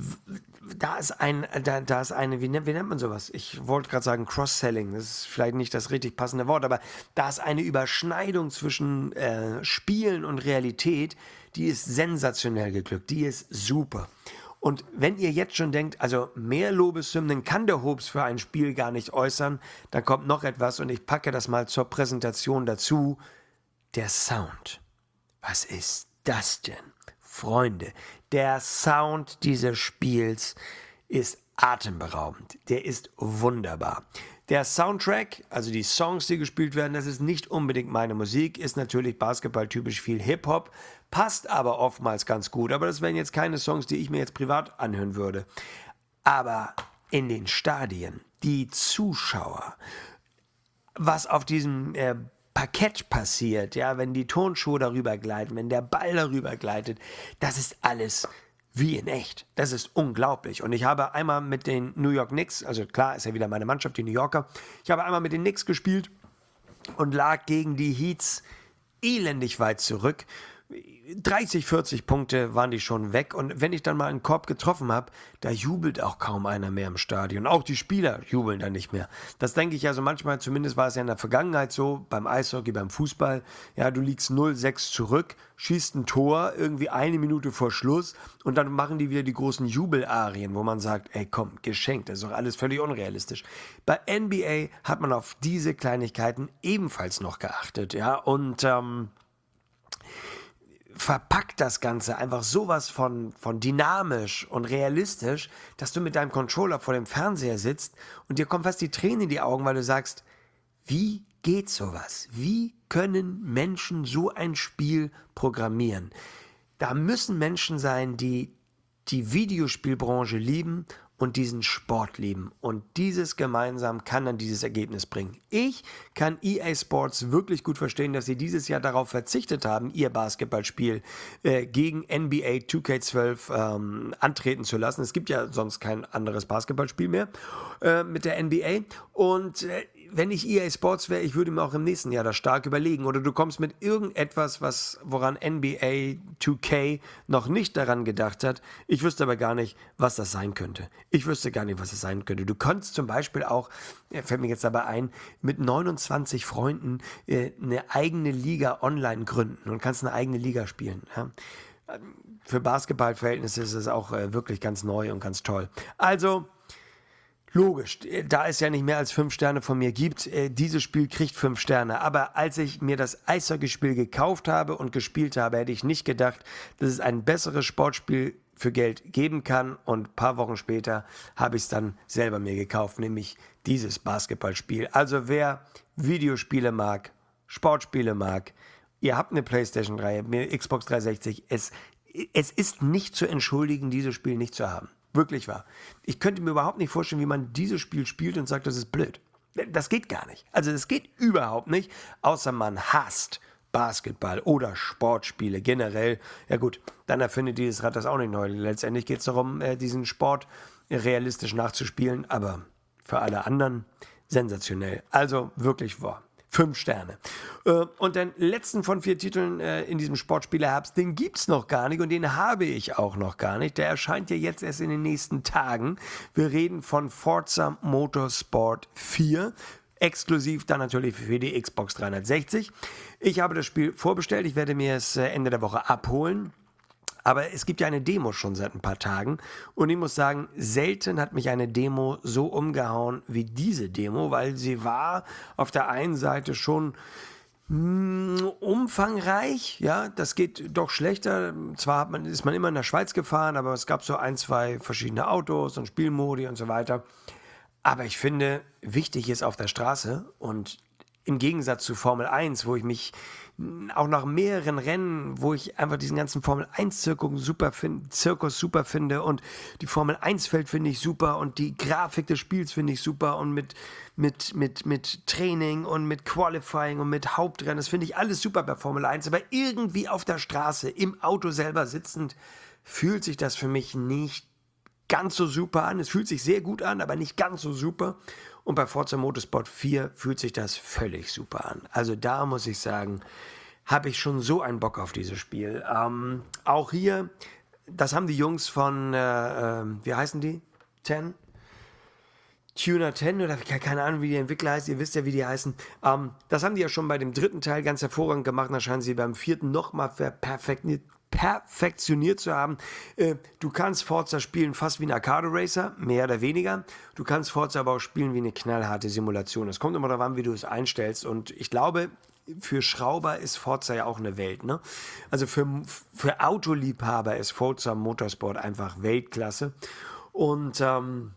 da ist ein, da, da ist eine, wie nennt, wie nennt man sowas? Ich wollte gerade sagen Cross-Selling, das ist vielleicht nicht das richtig passende Wort, aber da ist eine Überschneidung zwischen äh, Spielen und Realität, die ist sensationell geglückt, die ist super. Und wenn ihr jetzt schon denkt, also mehr Lobeshymnen kann der Hobbs für ein Spiel gar nicht äußern, dann kommt noch etwas und ich packe das mal zur Präsentation dazu. Der Sound. Was ist das denn? Freunde, der Sound dieses Spiels ist atemberaubend. Der ist wunderbar. Der Soundtrack, also die Songs, die gespielt werden, das ist nicht unbedingt meine Musik, ist natürlich basketballtypisch viel Hip-Hop, passt aber oftmals ganz gut. Aber das wären jetzt keine Songs, die ich mir jetzt privat anhören würde. Aber in den Stadien, die Zuschauer, was auf diesem äh, Parkett passiert, ja, wenn die Turnschuhe darüber gleiten, wenn der Ball darüber gleitet, das ist alles wie in echt. Das ist unglaublich. Und ich habe einmal mit den New York Knicks, also klar ist ja wieder meine Mannschaft, die New Yorker, ich habe einmal mit den Knicks gespielt und lag gegen die Heats elendig weit zurück. dreißig, vierzig Punkte waren die schon weg und wenn ich dann mal einen Korb getroffen habe, da jubelt auch kaum einer mehr im Stadion. Auch die Spieler jubeln dann nicht mehr. Das denke ich also manchmal, zumindest war es ja in der Vergangenheit so, beim Eishockey, beim Fußball, ja, du liegst null sechs zurück, schießt ein Tor, irgendwie eine Minute vor Schluss und dann machen die wieder die großen Jubelarien, wo man sagt, ey komm, geschenkt, das ist doch alles völlig unrealistisch. Bei N B A hat man auf diese Kleinigkeiten ebenfalls noch geachtet, ja, und ähm, verpackt das Ganze einfach sowas von, von dynamisch und realistisch, dass du mit deinem Controller vor dem Fernseher sitzt und dir kommt fast die Tränen in die Augen, weil du sagst, wie geht sowas? Wie können Menschen so ein Spiel programmieren? Da müssen Menschen sein, die die Videospielbranche lieben und diesen Sport lieben. Und dieses gemeinsam kann dann dieses Ergebnis bringen. Ich kann E A Sports wirklich gut verstehen, dass sie dieses Jahr darauf verzichtet haben, ihr Basketballspiel äh, gegen N B A zwei K zwölf ähm, antreten zu lassen. Es gibt ja sonst kein anderes Basketballspiel mehr äh, mit der N B A. Und äh, wenn ich E A Sports wäre, ich würde mir auch im nächsten Jahr das stark überlegen. Oder du kommst mit irgendetwas, was, woran N B A zwei K noch nicht daran gedacht hat. Ich wüsste aber gar nicht, was das sein könnte. Ich wüsste gar nicht, was das sein könnte. Du könntest zum Beispiel auch, fällt mir jetzt dabei ein, mit neunundzwanzig Freunden äh, eine eigene Liga online gründen und kannst eine eigene Liga spielen. Ja? Für Basketballverhältnisse ist es auch äh, wirklich ganz neu und ganz toll. Also, logisch, da es ja nicht mehr als fünf Sterne von mir gibt, äh, dieses Spiel kriegt fünf Sterne. Aber als ich mir das Eishockeyspiel gekauft habe und gespielt habe, hätte ich nicht gedacht, dass es ein besseres Sportspiel für Geld geben kann. Und ein paar Wochen später habe ich es dann selber mir gekauft, nämlich dieses Basketballspiel. Also wer Videospiele mag, Sportspiele mag, ihr habt eine PlayStation drei, eine Xbox dreihundertsechzig, es, es ist nicht zu entschuldigen, dieses Spiel nicht zu haben. Wirklich wahr. Ich könnte mir überhaupt nicht vorstellen, wie man dieses Spiel spielt und sagt, das ist blöd. Das geht gar nicht. Also das geht überhaupt nicht, außer man hasst Basketball oder Sportspiele generell. Ja gut, dann erfindet dieses Rad das auch nicht neu. Letztendlich geht es darum, diesen Sport realistisch nachzuspielen, aber für alle anderen sensationell. Also wirklich wahr. Fünf Sterne. Und den letzten von vier Titeln in diesem Sportspieleherbst, den gibt's noch gar nicht und den habe ich auch noch gar nicht. Der erscheint ja jetzt erst in den nächsten Tagen. Wir reden von Forza Motorsport vier. Exklusiv dann natürlich für die Xbox dreihundertsechzig. Ich habe das Spiel vorbestellt. Ich werde mir es Ende der Woche abholen. Aber es gibt ja eine Demo schon seit ein paar Tagen und ich muss sagen, selten hat mich eine Demo so umgehauen wie diese Demo, weil sie war auf der einen Seite schon Hm, umfangreich, ja, das geht doch schlechter. Zwar hat man, ist man immer in der Schweiz gefahren, aber es gab so ein, zwei verschiedene Autos und Spielmodi und so weiter. Aber ich finde, wichtig ist auf der Straße und im Gegensatz zu Formel eins, wo ich mich auch nach mehreren Rennen, wo ich einfach diesen ganzen Formel eins Zirkus super, find, Zirkus super finde und die Formel eins Feld finde ich super und die Grafik des Spiels finde ich super und mit, mit, mit, mit Training und mit Qualifying und mit Hauptrennen, das finde ich alles super bei Formel eins, aber irgendwie auf der Straße, im Auto selber sitzend, fühlt sich das für mich nicht ganz so super an. Es fühlt sich sehr gut an, aber nicht ganz so super. Und bei Forza Motorsport vier fühlt sich das völlig super an. Also da muss ich sagen, habe ich schon so einen Bock auf dieses Spiel. Ähm, auch hier, das haben die Jungs von, äh, äh, wie heißen die? zehn? Tuner zehn oder keine Ahnung, wie die Entwickler heißen, ihr wisst ja, wie die heißen. Ähm, das haben die ja schon bei dem dritten Teil ganz hervorragend gemacht. Da scheinen sie beim vierten nochmal perfektioniert perfektioniert zu haben. Äh, du kannst Forza spielen fast wie ein Arcade Racer, mehr oder weniger. Du kannst Forza aber auch spielen wie eine knallharte Simulation. Es kommt immer darauf an, wie du es einstellst. Und ich glaube, für Schrauber ist Forza ja auch eine Welt. Ne? Also für, für Autoliebhaber ist Forza Motorsport einfach Weltklasse. Und ähm,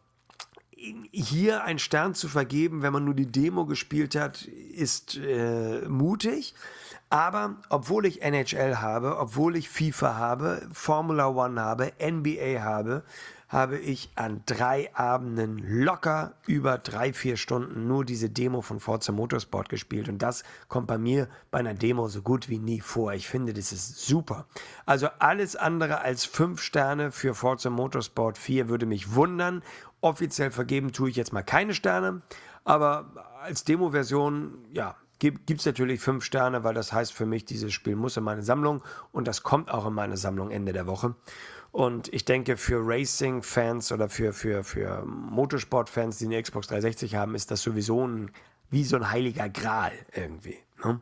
hier einen Stern zu vergeben, wenn man nur die Demo gespielt hat, ist äh, mutig. Aber obwohl ich N H L habe, obwohl ich FIFA habe, Formula One habe, N B A habe, habe ich an drei Abenden locker über drei, vier Stunden nur diese Demo von Forza Motorsport gespielt. Und das kommt bei mir bei einer Demo so gut wie nie vor. Ich finde, das ist super. Also alles andere als fünf Sterne für Forza Motorsport vier würde mich wundern. Offiziell vergeben tue ich jetzt mal keine Sterne. Aber als Demo-Version, ja, gibt es natürlich fünf Sterne, weil das heißt für mich, dieses Spiel muss in meine Sammlung und das kommt auch in meine Sammlung Ende der Woche. Und ich denke, für Racing-Fans oder für, für, für Motorsport-Fans, die eine Xbox dreihundertsechzig haben, ist das sowieso ein, wie so ein heiliger Gral irgendwie. Ne?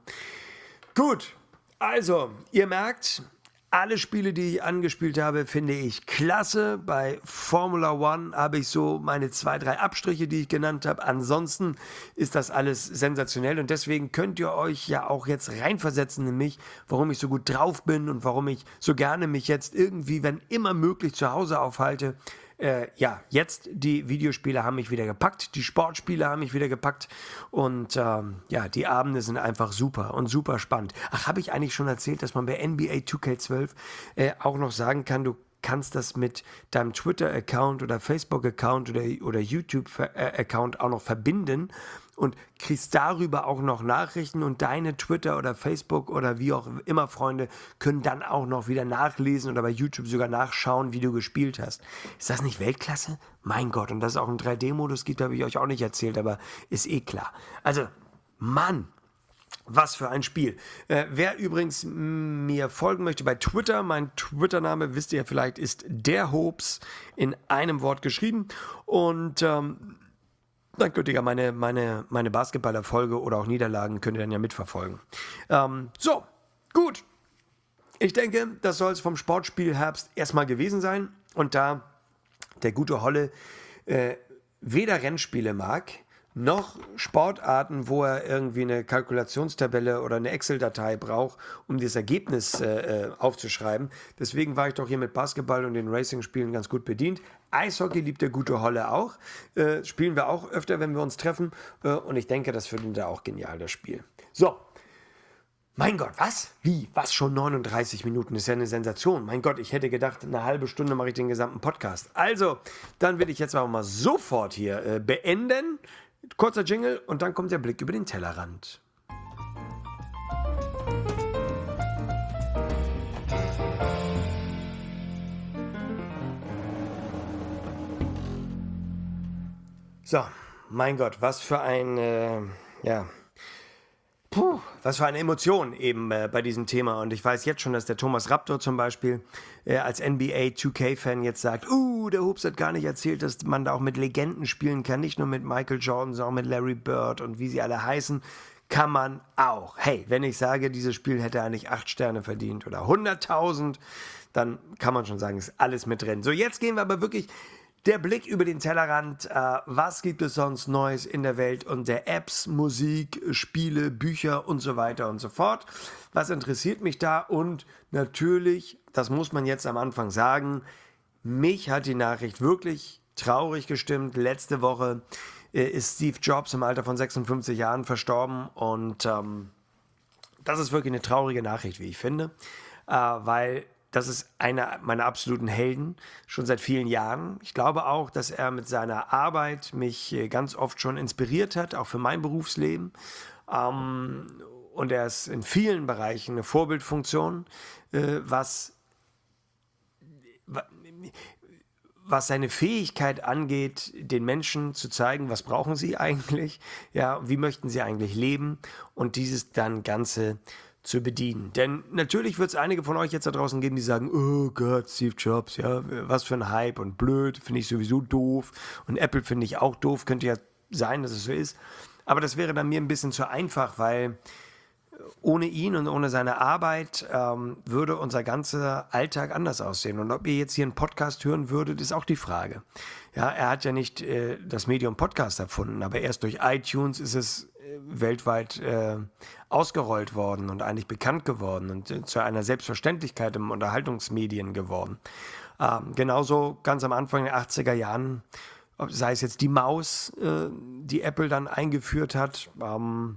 Gut, also, ihr merkt, alle Spiele, die ich angespielt habe, finde ich klasse. Bei Formula One habe ich so meine zwei, drei Abstriche, die ich genannt habe. Ansonsten ist das alles sensationell und deswegen könnt ihr euch ja auch jetzt reinversetzen in mich, warum ich so gut drauf bin und warum ich so gerne mich jetzt irgendwie, wenn immer möglich, zu Hause aufhalte. Äh, ja, jetzt die Videospiele haben mich wieder gepackt, die Sportspiele haben mich wieder gepackt und ähm, ja, die Abende sind einfach super und super spannend. Ach, habe ich eigentlich schon erzählt, dass man bei N B A zwei K zwölf äh, auch noch sagen kann, du kannst das mit deinem Twitter-Account oder Facebook-Account oder, oder YouTube-Account auch noch verbinden und kriegst darüber auch noch Nachrichten und deine Twitter- oder Facebook- oder wie auch immer Freunde können dann auch noch wieder nachlesen oder bei YouTube sogar nachschauen, wie du gespielt hast. Ist das nicht Weltklasse? Mein Gott, und dass es auch einen drei D-Modus gibt, habe ich euch auch nicht erzählt, aber ist eh klar. Also, Mann! Was für ein Spiel. Äh, wer übrigens mir folgen möchte bei Twitter, mein Twitter-Name, wisst ihr ja vielleicht, ist der Hobbs in einem Wort geschrieben. Und ähm, dann könnt ihr ja meine, meine, meine Basketball-Erfolge oder auch Niederlagen könnt ihr dann ja mitverfolgen. Ähm, so, gut. Ich denke, das soll es vom Sportspiel Herbst erstmal gewesen sein. Und da der gute Holle äh, weder Rennspiele mag, noch Sportarten, wo er irgendwie eine Kalkulationstabelle oder eine Excel-Datei braucht, um das Ergebnis äh, aufzuschreiben. Deswegen war ich doch hier mit Basketball und den Racing-Spielen ganz gut bedient. Eishockey liebt der gute Holle auch. Äh, spielen wir auch öfter, wenn wir uns treffen. Äh, und ich denke, das findet er auch genial, das Spiel. So. Mein Gott, was? Wie? Was schon neununddreißig Minuten? Das ist ja eine Sensation. Mein Gott, ich hätte gedacht, eine halbe Stunde mache ich den gesamten Podcast. Also, dann will ich jetzt aber mal sofort hier äh, beenden. Kurzer Jingle und dann kommt der Blick über den Tellerrand. So, mein Gott, was für ein, äh, ja, puh, was für eine Emotion eben äh, bei diesem Thema. Und ich weiß jetzt schon, dass der Thomas Raptor zum Beispiel äh, als N B A zwei K-Fan jetzt sagt, uh, der Hubs hat gar nicht erzählt, dass man da auch mit Legenden spielen kann. Nicht nur mit Michael Jordan, sondern auch mit Larry Bird und wie sie alle heißen, kann man auch. Hey, wenn ich sage, dieses Spiel hätte eigentlich acht Sterne verdient oder hunderttausend, dann kann man schon sagen, ist alles mit drin. So, jetzt gehen wir aber wirklich Der Blick über den Tellerrand, äh, was gibt es sonst Neues in der Welt und der Apps, Musik, Spiele, Bücher und so weiter und so fort. Was interessiert mich da? Und natürlich, das muss man jetzt am Anfang sagen, mich hat die Nachricht wirklich traurig gestimmt. Letzte Woche äh, ist Steve Jobs im Alter von sechsundfünfzig Jahren verstorben und ähm, das ist wirklich eine traurige Nachricht, wie ich finde, äh, weil das ist einer meiner absoluten Helden, schon seit vielen Jahren. Ich glaube auch, dass er mit seiner Arbeit mich ganz oft schon inspiriert hat, auch für mein Berufsleben. Ähm, und er ist in vielen Bereichen eine Vorbildfunktion, äh, was, was seine Fähigkeit angeht, den Menschen zu zeigen, was brauchen sie eigentlich, ja, wie möchten sie eigentlich leben und dieses dann Ganze zu bedienen. Denn natürlich wird es einige von euch jetzt da draußen geben, die sagen, oh Gott, Steve Jobs, ja, was für ein Hype und blöd, finde ich sowieso doof und Apple finde ich auch doof, könnte ja sein, dass es so ist. Aber das wäre dann mir ein bisschen zu einfach, weil ohne ihn und ohne seine Arbeit ähm, würde unser ganzer Alltag anders aussehen. Und ob ihr jetzt hier einen Podcast hören würdet, ist auch die Frage. Ja, er hat ja nicht äh, das Medium Podcast erfunden, aber erst durch iTunes ist es äh, weltweit äh, ausgerollt worden und eigentlich bekannt geworden und äh, zu einer Selbstverständlichkeit im Unterhaltungsmedien geworden. Ähm, genauso ganz am Anfang der achtziger Jahren, sei es jetzt die Maus, äh, die Apple dann eingeführt hat, ähm,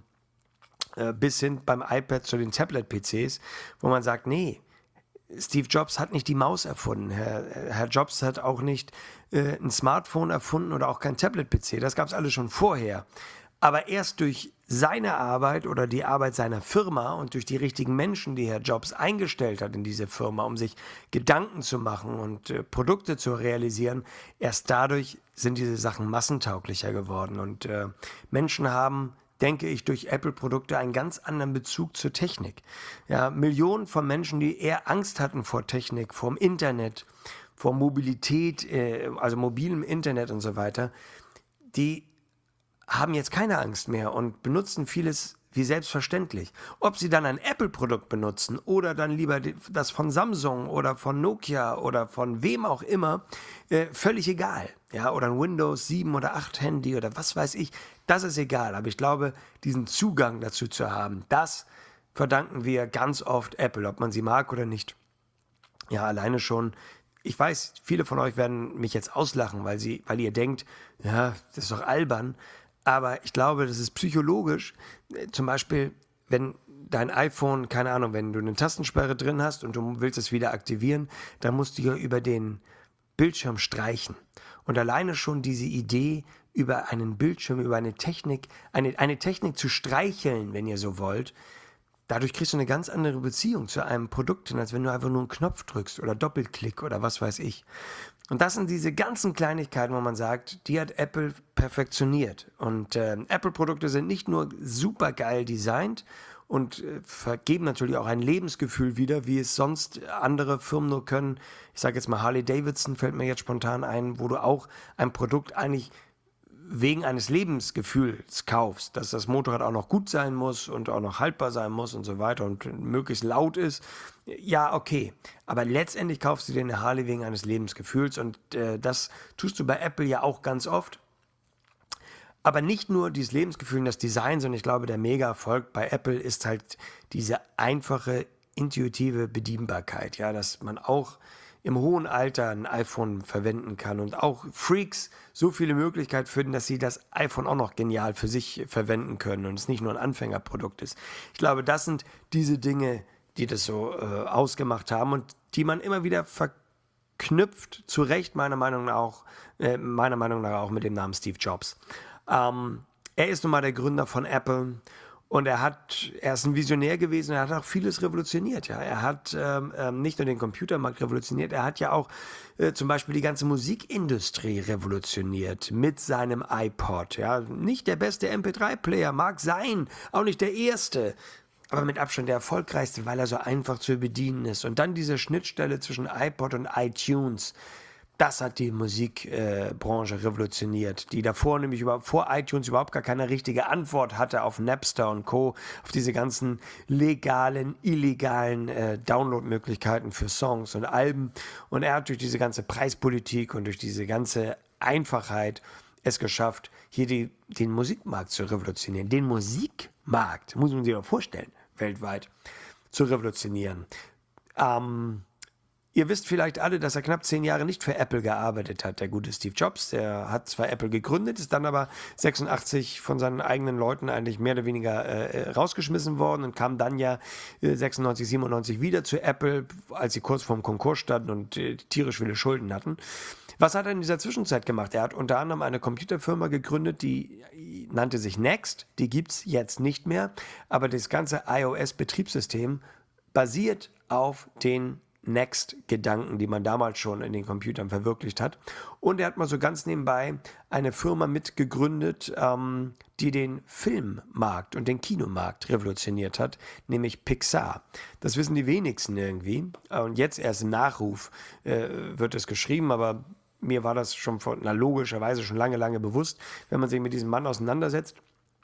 bis hin beim iPad zu den Tablet-P Cs, wo man sagt, nee, Steve Jobs hat nicht die Maus erfunden. Herr, Herr Jobs hat auch nicht äh, ein Smartphone erfunden oder auch kein Tablet-P C. Das gab es alles schon vorher. Aber erst durch seine Arbeit oder die Arbeit seiner Firma und durch die richtigen Menschen, die Herr Jobs eingestellt hat in diese Firma, um sich Gedanken zu machen und äh, Produkte zu realisieren, erst dadurch sind diese Sachen massentauglicher geworden. Und äh, Menschen haben, denke ich, durch Apple-Produkte einen ganz anderen Bezug zur Technik. Ja, Millionen von Menschen, die eher Angst hatten vor Technik, vor dem Internet, vor Mobilität, äh, also mobilem Internet und so weiter, die haben jetzt keine Angst mehr und benutzen vieles wie selbstverständlich. Ob sie dann ein Apple-Produkt benutzen oder dann lieber das von Samsung oder von Nokia oder von wem auch immer, äh, völlig egal. Ja, oder ein Windows sieben oder acht Handy oder was weiß ich, das ist egal. Aber ich glaube, diesen Zugang dazu zu haben, das verdanken wir ganz oft Apple, ob man sie mag oder nicht. Ja, alleine schon. Ich weiß, viele von euch werden mich jetzt auslachen, weil, sie, weil ihr denkt, ja, das ist doch albern. Aber ich glaube, das ist psychologisch. Zum Beispiel, wenn dein iPhone, keine Ahnung, wenn du eine Tastensperre drin hast und du willst es wieder aktivieren, dann musst du ja über den Bildschirm streichen. Und alleine schon diese Idee, über einen Bildschirm, über eine Technik, eine, eine Technik zu streicheln, wenn ihr so wollt, dadurch kriegst du eine ganz andere Beziehung zu einem Produkt hin, als wenn du einfach nur einen Knopf drückst oder Doppelklick oder was weiß ich. Und das sind diese ganzen Kleinigkeiten, wo man sagt, die hat Apple perfektioniert. Und äh, Apple-Produkte sind nicht nur super geil designt und äh, vergeben natürlich auch ein Lebensgefühl wieder, wie es sonst andere Firmen nur können. Ich sage jetzt mal Harley Davidson, fällt mir jetzt spontan ein, wo du auch ein Produkt eigentlich wegen eines Lebensgefühls kaufst, dass das Motorrad auch noch gut sein muss und auch noch haltbar sein muss und so weiter und möglichst laut ist. Ja, okay. Aber letztendlich kaufst du dir eine Harley wegen eines Lebensgefühls und äh, das tust du bei Apple ja auch ganz oft. Aber nicht nur dieses Lebensgefühl und das Design, sondern ich glaube, der Mega-Erfolg bei Apple ist halt diese einfache, intuitive Bedienbarkeit. Ja, dass man auch im hohen Alter ein iPhone verwenden kann und auch Freaks so viele Möglichkeiten finden, dass sie das iPhone auch noch genial für sich verwenden können und es nicht nur ein Anfängerprodukt ist. Ich glaube, das sind diese Dinge, die das so äh, ausgemacht haben und die man immer wieder verknüpft, zu Recht meiner Meinung nach auch, äh, meiner Meinung nach auch mit dem Namen Steve Jobs. Ähm, er ist nun mal der Gründer von Apple. Und er hat, er ist ein Visionär gewesen, er hat auch vieles revolutioniert. Ja. Er hat ähm, nicht nur den Computermarkt revolutioniert, er hat ja auch äh, zum Beispiel die ganze Musikindustrie revolutioniert mit seinem iPod. Ja. Nicht der beste M P drei Player, mag sein, auch nicht der erste, aber mit Abstand der erfolgreichste, weil er so einfach zu bedienen ist. Und dann diese Schnittstelle zwischen iPod und iTunes. Das hat die Musikbranche äh, Branche revolutioniert, die davor nämlich überhaupt vor iTunes überhaupt gar keine richtige Antwort hatte auf Napster und Co., auf diese ganzen legalen, illegalen äh, Downloadmöglichkeiten für Songs und Alben. Und er hat durch diese ganze Preispolitik und durch diese ganze Einfachheit es geschafft, hier die, den Musikmarkt zu revolutionieren. Den Musikmarkt, muss man sich mal vorstellen, weltweit zu revolutionieren. Ähm, Ihr wisst vielleicht alle, dass er knapp zehn Jahre nicht für Apple gearbeitet hat, der gute Steve Jobs. Der hat zwar Apple gegründet, ist dann aber sechsundachtzig von seinen eigenen Leuten eigentlich mehr oder weniger äh, rausgeschmissen worden und kam dann ja äh, sechsundneunzig, siebenundneunzig wieder zu Apple, als sie kurz vorm Konkurs standen und äh, tierisch viele Schulden hatten. Was hat er in dieser Zwischenzeit gemacht? Er hat unter anderem eine Computerfirma gegründet, die nannte sich Next. Die gibt es jetzt nicht mehr, aber das ganze iOS-Betriebssystem basiert auf den Next-Gedanken, die man damals schon in den Computern verwirklicht hat. Und er hat mal so ganz nebenbei eine Firma mitgegründet, ähm, die den Filmmarkt und den Kinomarkt revolutioniert hat, nämlich Pixar. Das wissen die wenigsten irgendwie. Und jetzt erst im Nachruf äh, wird es geschrieben, aber mir war das schon von, na, logischerweise schon lange, lange bewusst, wenn man sich mit diesem Mann auseinandersetzt.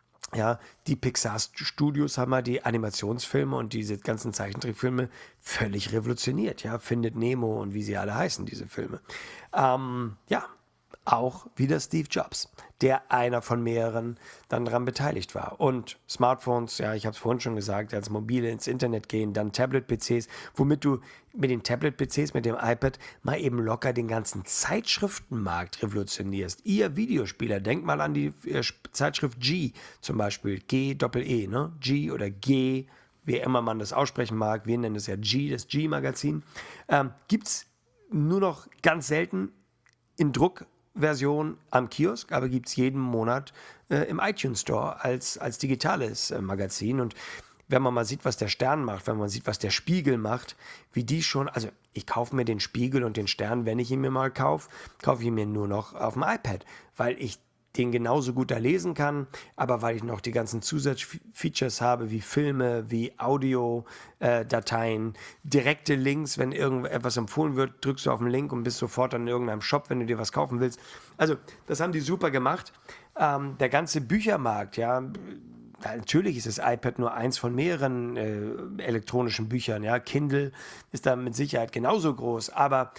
Ja, die Pixar-Studios haben mal die Animationsfilme und diese ganzen Zeichentrickfilme völlig revolutioniert. Ja, Findet Nemo und wie sie alle heißen, diese Filme. Ähm, ja, auch wieder Steve Jobs, der einer von mehreren dann daran beteiligt war. Und Smartphones, ja, ich habe es vorhin schon gesagt, als mobile ins Internet gehen, dann Tablet-P Cs, womit du mit den Tablet-P Cs, mit dem iPad mal eben locker den ganzen Zeitschriftenmarkt revolutionierst. Ihr Videospieler, denkt mal an die äh, Zeitschrift G zum Beispiel, G-Doppel-E, ne? G oder G, wie immer man das aussprechen mag, wir nennen es ja G, das G-Magazin, ähm, gibt es nur noch ganz selten in Druck Version am Kiosk, aber gibt es jeden Monat äh, im iTunes Store als, als digitales äh, Magazin. Und wenn man mal sieht, was der Stern macht, wenn man sieht, was der Spiegel macht, wie die schon, also ich kaufe mir den Spiegel und den Stern, wenn ich ihn mir mal kaufe, kaufe ich ihn mir nur noch auf dem iPad, weil ich den genauso gut da lesen kann, aber weil ich noch die ganzen Zusatzfeatures habe, wie Filme, wie Audiodateien, äh, direkte Links, wenn irgendetwas empfohlen wird, drückst du auf den Link und bist sofort an irgendeinem Shop, wenn du dir was kaufen willst. Also, das haben die super gemacht. Ähm, der ganze Büchermarkt, ja, natürlich ist das iPad nur eins von mehreren äh, elektronischen Büchern, ja, Kindle ist da mit Sicherheit genauso groß, aber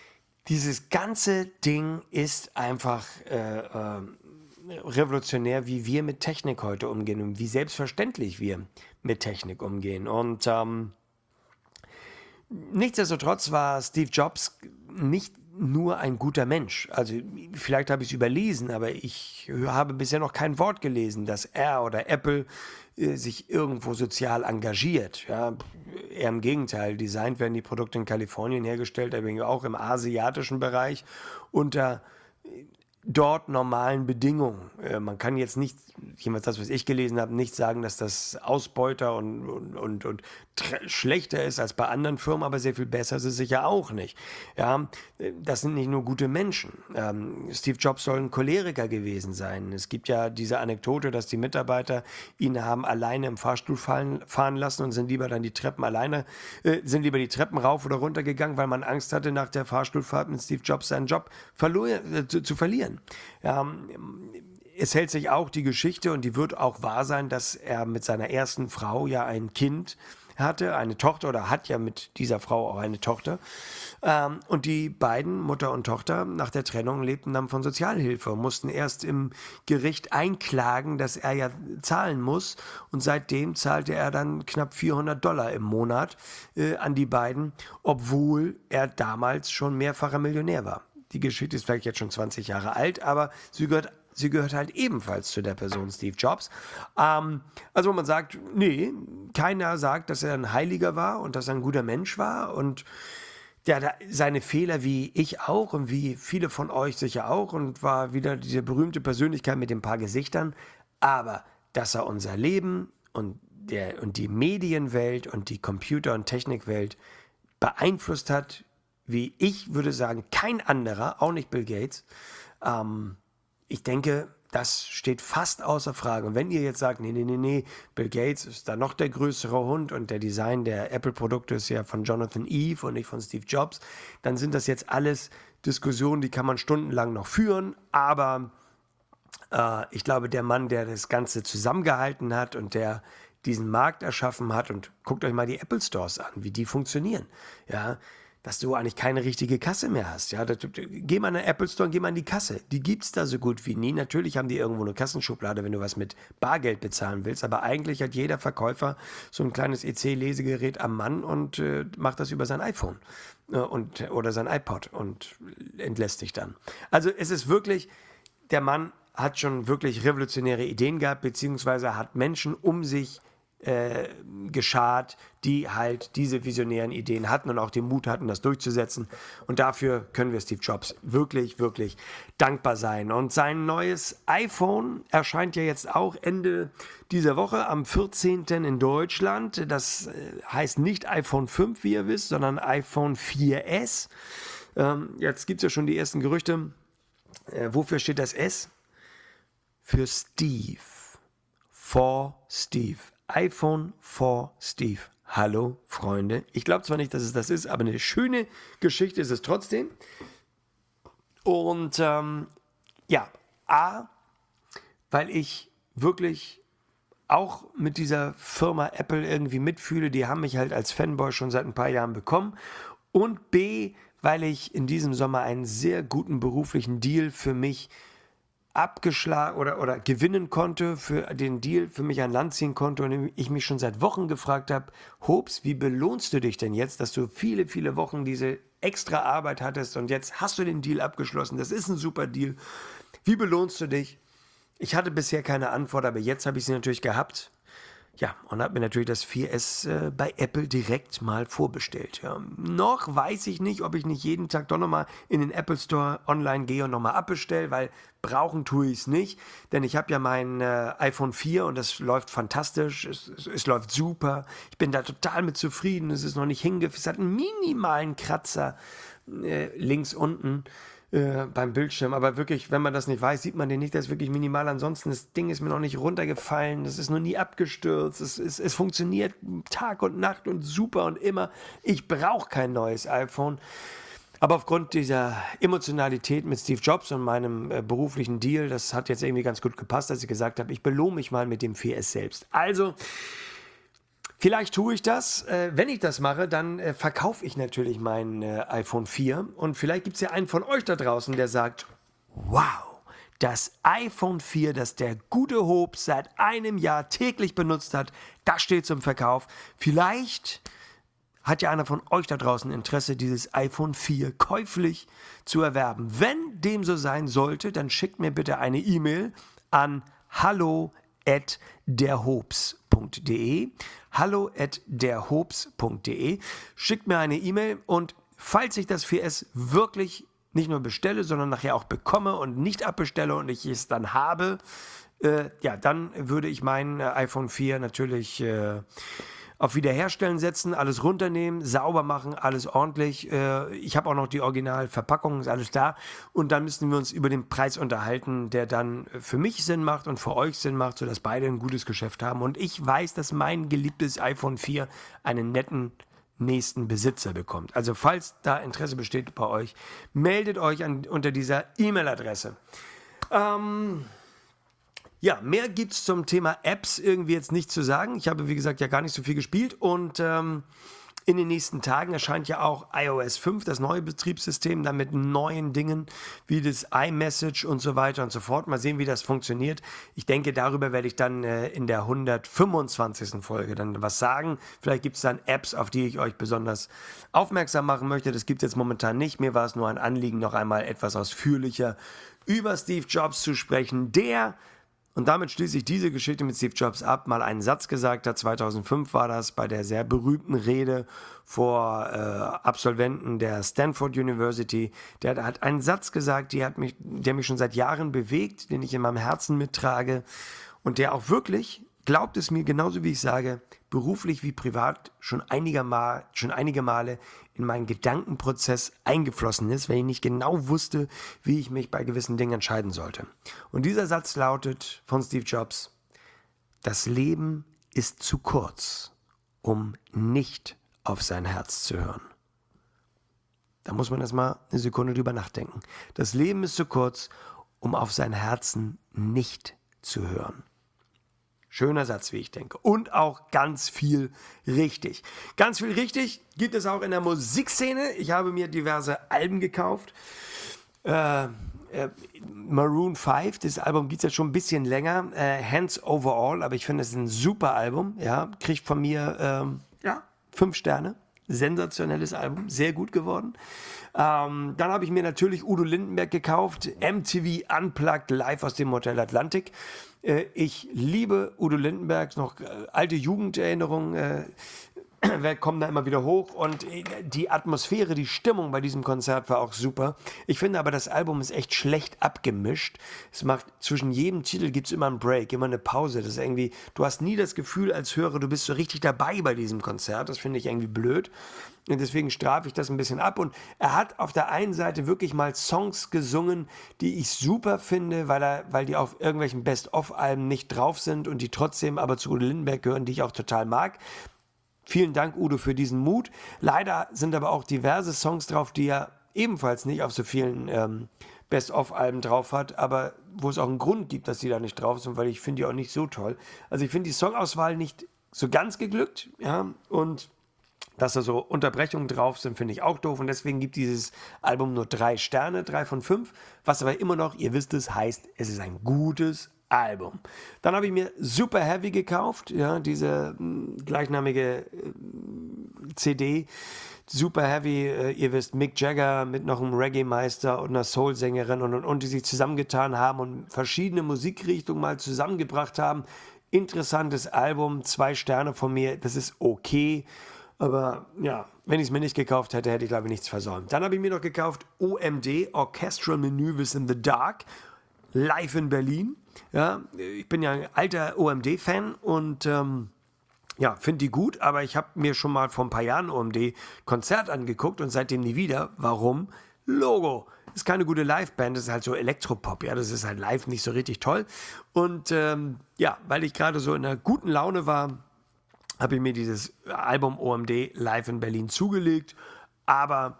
dieses ganze Ding ist einfach äh, äh, revolutionär, wie wir mit Technik heute umgehen und wie selbstverständlich wir mit Technik umgehen. Und ähm, nichtsdestotrotz war Steve Jobs nicht nur ein guter Mensch. Also vielleicht habe ich es überlesen, aber ich habe bisher noch kein Wort gelesen, dass er oder Apple äh, sich irgendwo sozial engagiert. Ja, eher im Gegenteil. Designt werden die Produkte in Kalifornien hergestellt, aber auch im asiatischen Bereich unter dort normalen Bedingungen. Äh, man kann jetzt nicht, jedenfalls das, was ich gelesen habe, nicht sagen, dass das Ausbeuter und, und, und, und schlechter ist als bei anderen Firmen, aber sehr viel besser ist es sicher auch nicht. Ja, das sind nicht nur gute Menschen. Ähm, Steve Jobs soll ein Choleriker gewesen sein. Es gibt ja diese Anekdote, dass die Mitarbeiter ihn haben alleine im Fahrstuhl fallen, fahren lassen und sind lieber dann die Treppen alleine, äh, sind lieber die Treppen rauf oder runter gegangen, weil man Angst hatte, nach der Fahrstuhlfahrt mit Steve Jobs seinen Job verloren, äh, zu, zu verlieren. Ja, es hält sich auch die Geschichte und die wird auch wahr sein, dass er mit seiner ersten Frau ja ein Kind hatte, eine Tochter oder hat ja mit dieser Frau auch eine Tochter. Ähm, und die beiden, Mutter und Tochter, nach der Trennung lebten dann von Sozialhilfe und mussten erst im Gericht einklagen, dass er ja zahlen muss. Und seitdem zahlte er dann knapp vierhundert Dollar im Monat äh, an die beiden, obwohl er damals schon mehrfacher Millionär war. Die Geschichte ist vielleicht jetzt schon zwanzig Jahre alt, aber sie gehört Sie gehört halt ebenfalls zu der Person Steve Jobs. Ähm, also wo man sagt, nee, keiner sagt, dass er ein Heiliger war und dass er ein guter Mensch war und der hat seine Fehler wie ich auch und wie viele von euch sicher auch und war wieder diese berühmte Persönlichkeit mit den paar Gesichtern. Aber dass er unser Leben und, der, und die Medienwelt und die Computer- und Technikwelt beeinflusst hat, wie ich würde sagen, kein anderer, auch nicht Bill Gates, ähm, ich denke, das steht fast außer Frage. Und wenn ihr jetzt sagt, nee, nee, nee, nee, Bill Gates ist da noch der größere Hund und der Design der Apple-Produkte ist ja von Jonathan Ive und nicht von Steve Jobs, dann sind das jetzt alles Diskussion, die kann man stundenlang noch führen, aber äh, ich glaube, der Mann, der das Ganze zusammengehalten hat und der diesen Markt erschaffen hat, und guckt euch mal die Apple Stores an, wie die funktionieren, ja, dass du eigentlich keine richtige Kasse mehr hast. Ja, das, geh mal in den Apple Store und geh mal in die Kasse. Die gibt es da so gut wie nie. Natürlich haben die irgendwo eine Kassenschublade, wenn du was mit Bargeld bezahlen willst, aber eigentlich hat jeder Verkäufer so ein kleines E C-Lesegerät am Mann und äh, macht das über sein iPhone äh, und, oder sein iPod und entlässt dich dann. Also es ist wirklich, der Mann hat schon wirklich revolutionäre Ideen gehabt, beziehungsweise hat Menschen um sich äh, geschart, die halt diese visionären Ideen hatten und auch den Mut hatten, das durchzusetzen. Und dafür können wir Steve Jobs wirklich, wirklich dankbar sein. Und sein neues iPhone erscheint ja jetzt auch Ende dieser Woche, am vierzehnten in Deutschland. Das äh, heißt nicht iPhone fünf, wie ihr wisst, sondern iPhone vier S. Ähm, jetzt gibt es ja schon die ersten Gerüchte. Äh, wofür steht das S? Für Steve. For Steve. iPhone for Steve. Hallo, Freunde. Ich glaube zwar nicht, dass es das ist, aber eine schöne Geschichte ist es trotzdem. Und ähm, ja, A, weil ich wirklich auch mit dieser Firma Apple irgendwie mitfühle. Die haben mich halt als Fanboy schon seit ein paar Jahren bekommen. Und B, weil ich in diesem Sommer einen sehr guten beruflichen Deal für mich abgeschlagen oder, oder gewinnen konnte, für den Deal für mich an Land ziehen konnte und ich mich schon seit Wochen gefragt habe, Hobbs, wie belohnst du dich denn jetzt, dass du viele, viele Wochen diese extra Arbeit hattest und jetzt hast du den Deal abgeschlossen, das ist ein super Deal, wie belohnst du dich? Ich hatte bisher keine Antwort, aber jetzt habe ich sie natürlich gehabt. Ja, und habe mir natürlich das vier S äh, bei Apple direkt mal vorbestellt. Ja. Noch weiß ich nicht, ob ich nicht jeden Tag doch nochmal in den Apple Store online gehe und nochmal abbestelle, weil brauchen tue ich es nicht. Denn ich habe ja mein äh, iPhone vier und das läuft fantastisch, es, es, es läuft super. Ich bin da total mit zufrieden, es ist noch nicht hingefallen, es hat einen minimalen Kratzer äh, links unten. Äh, beim Bildschirm, aber wirklich, wenn man das nicht weiß, sieht man den nicht, das ist wirklich minimal, ansonsten, das Ding ist mir noch nicht runtergefallen, das ist noch nie abgestürzt, es, es, es funktioniert Tag und Nacht und super und immer, ich brauche kein neues iPhone, aber aufgrund dieser Emotionalität mit Steve Jobs und meinem äh, beruflichen Deal, das hat jetzt irgendwie ganz gut gepasst, dass ich gesagt habe, ich belohne mich mal mit dem vier S selbst, also vielleicht tue ich das. Äh, wenn ich das mache, dann äh, verkaufe ich natürlich mein äh, iPhone vier. Und vielleicht gibt es ja einen von euch da draußen, der sagt, wow, das iPhone vier, das der gute Hobbs seit einem Jahr täglich benutzt hat, das steht zum Verkauf. Vielleicht hat ja einer von euch da draußen Interesse, dieses iPhone vier käuflich zu erwerben. Wenn dem so sein sollte, dann schickt mir bitte eine E-Mail an hallo at derhobbs punkt de. hallo at derhobbs punkt de. Schickt mir eine E-Mail und falls ich das vier S wirklich nicht nur bestelle, sondern nachher auch bekomme und nicht abbestelle und ich es dann habe, äh, ja, dann würde ich mein äh, iPhone vier natürlich äh, auf Wiederherstellen setzen, alles runternehmen, sauber machen, alles ordentlich. Äh, ich habe auch noch die Originalverpackung, ist alles da. Und dann müssen wir uns über den Preis unterhalten, der dann für mich Sinn macht und für euch Sinn macht, sodass beide ein gutes Geschäft haben. Und ich weiß, dass mein geliebtes iPhone vier einen netten nächsten Besitzer bekommt. Also falls da Interesse besteht bei euch, meldet euch an, unter dieser E-Mail-Adresse. Ähm... Ja, mehr gibt es zum Thema Apps irgendwie jetzt nicht zu sagen. Ich habe, wie gesagt, ja gar nicht so viel gespielt und ähm, in den nächsten Tagen erscheint ja auch i O S fünf, das neue Betriebssystem, dann mit neuen Dingen wie das iMessage und so weiter und so fort. Mal sehen, wie das funktioniert. Ich denke, darüber werde ich dann äh, in der hundertfünfundzwanzigsten Folge dann was sagen. Vielleicht gibt es dann Apps, auf die ich euch besonders aufmerksam machen möchte. Das gibt es jetzt momentan nicht. Mir war es nur ein Anliegen, noch einmal etwas ausführlicher über Steve Jobs zu sprechen, der... Und damit schließe ich diese Geschichte mit Steve Jobs ab. Mal einen Satz gesagt hat, zweitausendfünf war das, bei der sehr berühmten Rede vor äh, Absolventen der Stanford University. Der hat einen Satz gesagt, die hat mich, der mich schon seit Jahren bewegt, den ich in meinem Herzen mittrage und der auch wirklich, glaubt es mir genauso wie ich sage, beruflich wie privat schon, einigermal, schon einige Male in meinen Gedankenprozess eingeflossen ist, wenn ich nicht genau wusste, wie ich mich bei gewissen Dingen entscheiden sollte. Und dieser Satz lautet von Steve Jobs: Das Leben ist zu kurz, um nicht auf sein Herz zu hören. da muss man erstmal eine Sekunde drüber nachdenken. Das Leben ist zu kurz, um auf sein Herzen nicht zu hören. Schöner Satz, wie ich denke. Und auch ganz viel richtig. Ganz viel richtig gibt es auch in der Musikszene. Ich habe mir diverse Alben gekauft. Äh, äh, Maroon fünf, das Album gibt es ja schon ein bisschen länger. Äh, Hands Over All, aber ich finde, es ist ein super Album. Ja, kriegt von mir ähm, ja, fünf Sterne. Sensationelles Album, sehr gut geworden. Ähm, dann habe ich mir natürlich Udo Lindenberg gekauft, M T V Unplugged live aus dem Hotel Atlantik. Äh, ich liebe Udo Lindenberg, noch äh, alte Jugenderinnerungen, äh, kommen da immer wieder hoch und die Atmosphäre, die Stimmung bei diesem Konzert war auch super. Ich finde aber, das Album ist echt schlecht abgemischt. Es macht, zwischen jedem Titel gibt es immer einen Break, immer eine Pause. Das ist irgendwie, du hast nie das Gefühl als Hörer, du bist so richtig dabei bei diesem Konzert. Das finde ich irgendwie blöd. Und deswegen strafe ich das ein bisschen ab. Und er hat auf der einen Seite wirklich mal Songs gesungen, die ich super finde, weil, er, weil die auf irgendwelchen Best-of-Alben nicht drauf sind und die trotzdem aber zu Udo Lindenberg gehören, die ich auch total mag. Vielen Dank, Udo, für diesen Mut. Leider sind aber auch diverse Songs drauf, die er ebenfalls nicht auf so vielen ähm, Best-of-Alben drauf hat, aber wo es auch einen Grund gibt, dass die da nicht drauf sind, weil ich finde die auch nicht so toll. Also ich finde die Songauswahl nicht so ganz geglückt, ja, und dass da so Unterbrechungen drauf sind, finde ich auch doof und deswegen gibt dieses Album nur drei Sterne, drei von fünf, was aber immer noch, ihr wisst es, heißt, es ist ein gutes Album. Dann habe ich mir Super Heavy gekauft, ja, diese mh, gleichnamige äh, C D. Super Heavy, äh, ihr wisst, Mick Jagger mit noch einem Reggae-Meister und einer Soul-Sängerin und, und, und, die sich zusammengetan haben und verschiedene Musikrichtungen mal zusammengebracht haben. Interessantes Album, zwei Sterne von mir, das ist okay. Aber ja, wenn ich es mir nicht gekauft hätte, hätte ich glaube ich nichts versäumt. Dann habe ich mir noch gekauft O M D, Orchestral Maneuvers in the Dark, live in Berlin. Ja, ich bin ja ein alter O M D-Fan und ähm, ja, finde die gut, aber ich habe mir schon mal vor ein paar Jahren O M D-Konzert angeguckt und seitdem nie wieder. Warum? Logo. Ist keine gute Live-Band, das ist halt so Elektropop, ja, das ist halt live nicht so richtig toll. Und ähm, ja, weil ich gerade so in einer guten Laune war, habe ich mir dieses Album O M D live in Berlin zugelegt, aber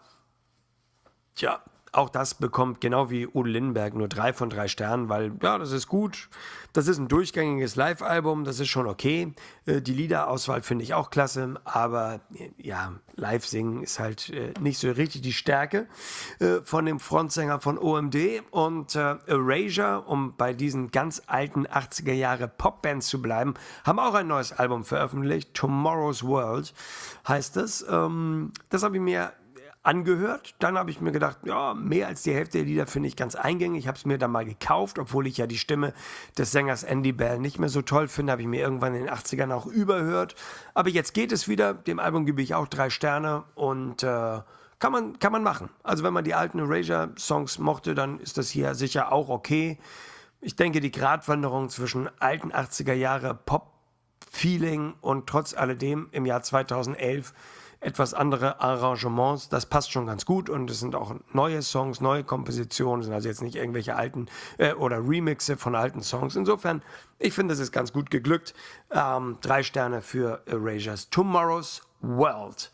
tja, auch das bekommt genau wie Udo Lindenberg nur drei von drei Sternen, weil ja, das ist gut, das ist ein durchgängiges Live-Album, das ist schon okay, äh, die Liederauswahl finde ich auch klasse, aber äh, ja, Live-Singen ist halt äh, nicht so richtig die Stärke äh, von dem Frontsänger von O M D und äh, Erasure, um bei diesen ganz alten achtziger Jahre Popbands zu bleiben, haben auch ein neues Album veröffentlicht, Tomorrow's World heißt es, ähm, das habe ich mir angehört. Dann habe ich mir gedacht, ja, mehr als die Hälfte der Lieder finde ich ganz eingängig. Ich habe es mir dann mal gekauft, obwohl ich ja die Stimme des Sängers Andy Bell nicht mehr so toll finde, habe ich mir irgendwann in den achtzigern auch überhört. Aber jetzt geht es wieder. Dem Album gebe ich auch drei Sterne und äh, kann man, kann man machen. Also wenn man die alten Erasure-Songs mochte, dann ist das hier sicher auch okay. Ich denke, die Gratwanderung zwischen alten achtziger Jahre Pop-Feeling und trotz alledem im Jahr zweitausendelf etwas andere Arrangements, das passt schon ganz gut und es sind auch neue Songs, neue Kompositionen, sind also jetzt nicht irgendwelche alten äh, oder Remixe von alten Songs. Insofern, ich finde, es ist ganz gut geglückt. Ähm, drei Sterne für Erasures Tomorrow's World.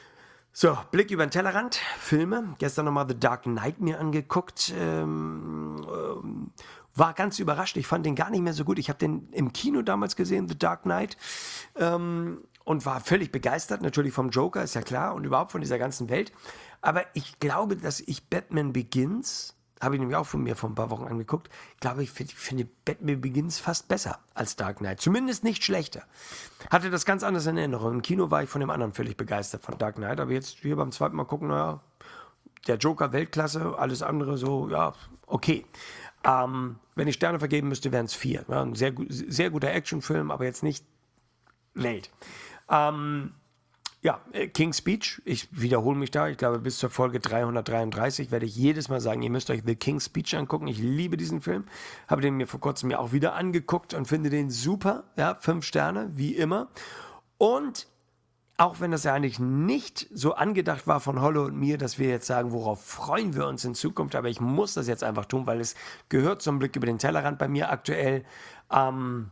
So, Blick über den Tellerrand, Filme. Gestern nochmal The Dark Knight mir angeguckt. Ähm, ähm, war ganz überrascht, ich fand den gar nicht mehr so gut. Ich habe den im Kino damals gesehen, The Dark Knight. Ähm, Und war völlig begeistert, natürlich vom Joker, ist ja klar, und überhaupt von dieser ganzen Welt. Aber ich glaube, dass ich Batman Begins, habe ich nämlich auch von mir vor ein paar Wochen angeguckt, ich glaube, ich finde find Batman Begins fast besser als Dark Knight. Zumindest nicht schlechter. Hatte das ganz anders in Erinnerung. Im Kino war ich von dem anderen völlig begeistert, von Dark Knight. Aber jetzt hier beim zweiten Mal gucken, naja, der Joker Weltklasse, alles andere so, ja, okay. Ähm, wenn ich Sterne vergeben müsste, wären es vier. Ja, ein sehr, sehr guter Actionfilm, aber jetzt nicht Welt. Ähm, ja, King's Speech, ich wiederhole mich da, ich glaube bis zur Folge dreihundertdreiunddreißig werde ich jedes Mal sagen, ihr müsst euch The King's Speech angucken, ich liebe diesen Film, habe den mir vor kurzem mir auch wieder angeguckt und finde den super, ja, fünf Sterne, wie immer und auch wenn das ja eigentlich nicht so angedacht war von Holle und mir, dass wir jetzt sagen, worauf freuen wir uns in Zukunft, aber ich muss das jetzt einfach tun, weil es gehört zum Blick über den Tellerrand bei mir aktuell. Ähm,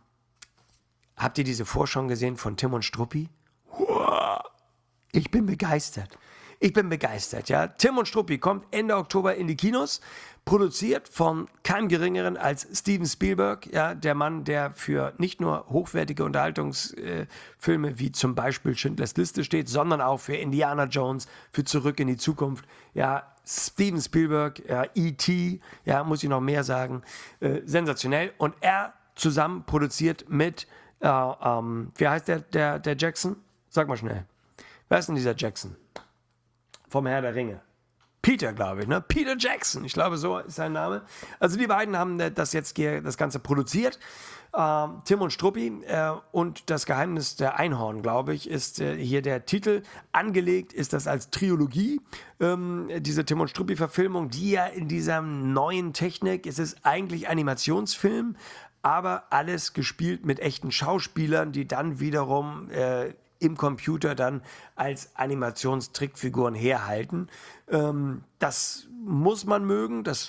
habt ihr diese Vorschau gesehen von Tim und Struppi? Ich bin begeistert. Ich bin begeistert, ja. Tim und Struppi kommt Ende Oktober in die Kinos, produziert von keinem Geringeren als Steven Spielberg, ja, der Mann, der für nicht nur hochwertige Unterhaltungsfilme äh, wie zum Beispiel Schindlers Liste steht, sondern auch für Indiana Jones, für Zurück in die Zukunft, ja. Steven Spielberg, ja, E T, ja, muss ich noch mehr sagen, äh, sensationell. Und er zusammen produziert mit, äh, ähm, wie heißt der, der, der Jackson? Sag mal schnell. Wer ist denn dieser Jackson? Vom Herr der Ringe. Peter, glaube ich, ne? Peter Jackson, ich glaube, so ist sein Name. Also die beiden haben das jetzt hier, das Ganze produziert. Ähm, Tim und Struppi äh, und das Geheimnis der Einhorn, glaube ich, ist äh, hier der Titel. Angelegt ist das als Trilogie, ähm, diese Tim und Struppi-Verfilmung, die ja in dieser neuen Technik, es ist eigentlich Animationsfilm, aber alles gespielt mit echten Schauspielern, die dann wiederum äh, im Computer dann als Animationstrickfiguren herhalten. Ähm, das muss man mögen, das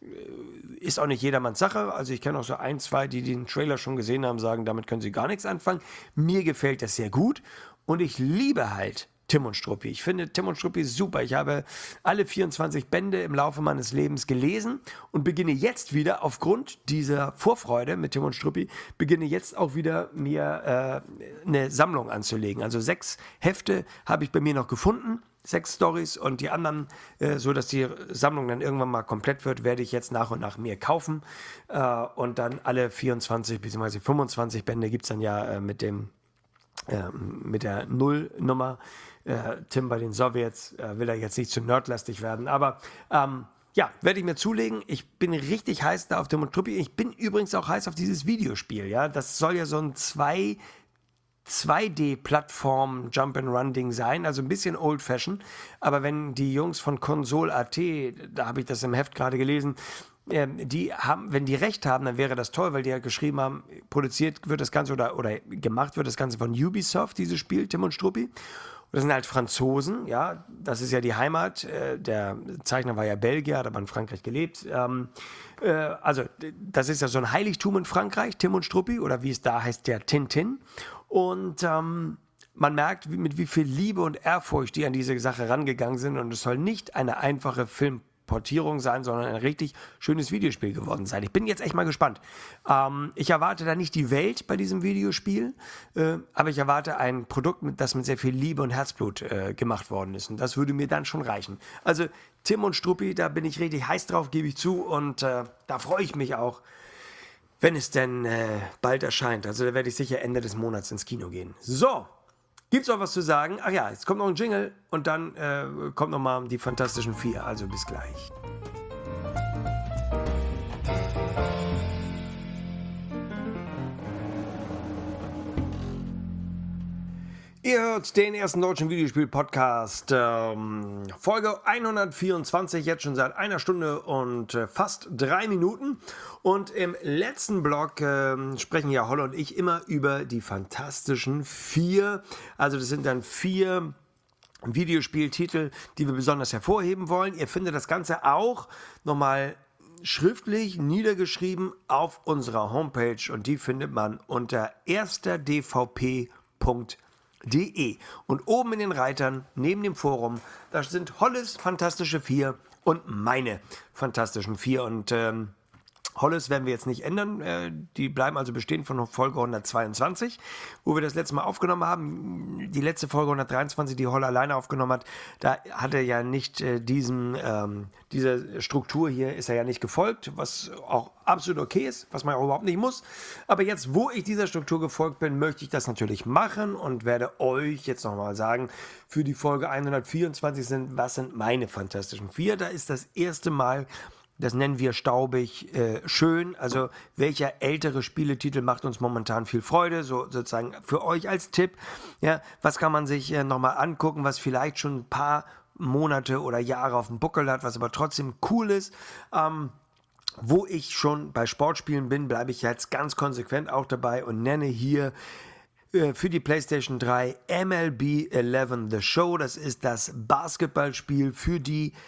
ist auch nicht jedermanns Sache. Also ich kenne auch so ein, zwei, die den Trailer schon gesehen haben, sagen, damit können sie gar nichts anfangen. Mir gefällt das sehr gut und ich liebe halt Tim und Struppi. Ich finde Tim und Struppi super. Ich habe alle vierundzwanzig Bände im Laufe meines Lebens gelesen und beginne jetzt wieder, aufgrund dieser Vorfreude mit Tim und Struppi, beginne jetzt auch wieder mir äh, eine Sammlung anzulegen. Also sechs Hefte habe ich bei mir noch gefunden, sechs Storys und die anderen, äh, so dass die Sammlung dann irgendwann mal komplett wird, werde ich jetzt nach und nach mir kaufen äh, und dann alle vierundzwanzig bzw. fünfundzwanzig Bände gibt es dann ja äh, mit dem äh, mit der Nullnummer. Äh, Tim bei den Sowjets äh, will er jetzt nicht zu nerdlastig werden, aber ähm, ja, werde ich mir zulegen. Ich bin richtig heiß da auf Tim und Struppi. Ich bin übrigens auch heiß auf dieses Videospiel. Ja, das soll ja so ein zwei zwei D-Plattform Jump-and-Run-Ding sein, also ein bisschen old-fashioned, aber wenn die Jungs von Console Punkt at, da habe ich das im Heft gerade gelesen, ähm, die haben, wenn die recht haben, dann wäre das toll, weil die ja geschrieben haben, produziert wird das Ganze oder, oder gemacht wird das Ganze von Ubisoft, dieses Spiel, Tim und Struppi. Das sind halt Franzosen, ja, das ist ja die Heimat, äh, der Zeichner war ja Belgier, hat aber in Frankreich gelebt, ähm, äh, also das ist ja so ein Heiligtum in Frankreich, Tim und Struppi, oder wie es da heißt, der Tintin, und ähm, man merkt, wie, mit wie viel Liebe und Ehrfurcht die an diese Sache rangegangen sind, und es soll nicht eine einfache Filmportierung sein, sondern ein richtig schönes Videospiel geworden sein. Ich bin jetzt echt mal gespannt. Ähm, ich erwarte da nicht die Welt bei diesem Videospiel, äh, aber ich erwarte ein Produkt, mit, das mit sehr viel Liebe und Herzblut äh, gemacht worden ist. Und das würde mir dann schon reichen. Also Tim und Struppi, da bin ich richtig heiß drauf, gebe ich zu. Und äh, da freue ich mich auch, wenn es denn äh, bald erscheint. Also da werde ich sicher Ende des Monats ins Kino gehen. So, gibt's noch was zu sagen? Ach ja, jetzt kommt noch ein Jingle und dann äh, kommt noch mal die Fantastischen Vier. Also bis gleich. Ihr hört den ersten deutschen Videospiel-Podcast, ähm, Folge hundertvierundzwanzig, jetzt schon seit einer Stunde und äh, fast drei Minuten. Und im letzten Blog äh, sprechen ja Holle und ich immer über die Fantastischen Vier. Also das sind dann vier Videospieltitel, die wir besonders hervorheben wollen. Ihr findet das Ganze auch nochmal schriftlich niedergeschrieben auf unserer Homepage und die findet man unter erster d v p punkt de. De. Und oben in den Reitern, neben dem Forum, da sind Holles Fantastische Vier und meine Fantastischen Vier. Und ähm, Holles werden wir jetzt nicht ändern. Äh, die bleiben also bestehen von Folge hundertzweiundzwanzig, wo wir das letzte Mal aufgenommen haben. Die letzte Folge hundertdreiundzwanzig, die Holle alleine aufgenommen hat, da hat er ja nicht äh, diesen, ähm, diese Struktur hier, ist er ja nicht gefolgt, was auch absolut okay ist, was man auch überhaupt nicht muss. Aber jetzt, wo ich dieser Struktur gefolgt bin, möchte ich das natürlich machen und werde euch jetzt nochmal sagen, für die Folge hundertvierundzwanzig sind, was sind meine Fantastischen Vier? Da ist das erste Mal, das nennen wir staubig äh, schön, also welcher ältere Spieletitel macht uns momentan viel Freude, so sozusagen für euch als Tipp, ja, was kann man sich äh, nochmal angucken, was vielleicht schon ein paar Monate oder Jahre auf dem Buckel hat, was aber trotzdem cool ist. Ähm, wo ich schon bei Sportspielen bin, bleibe ich jetzt ganz konsequent auch dabei und nenne hier äh, für die PlayStation drei M L B elf The Show. Das ist das Basketballspiel für die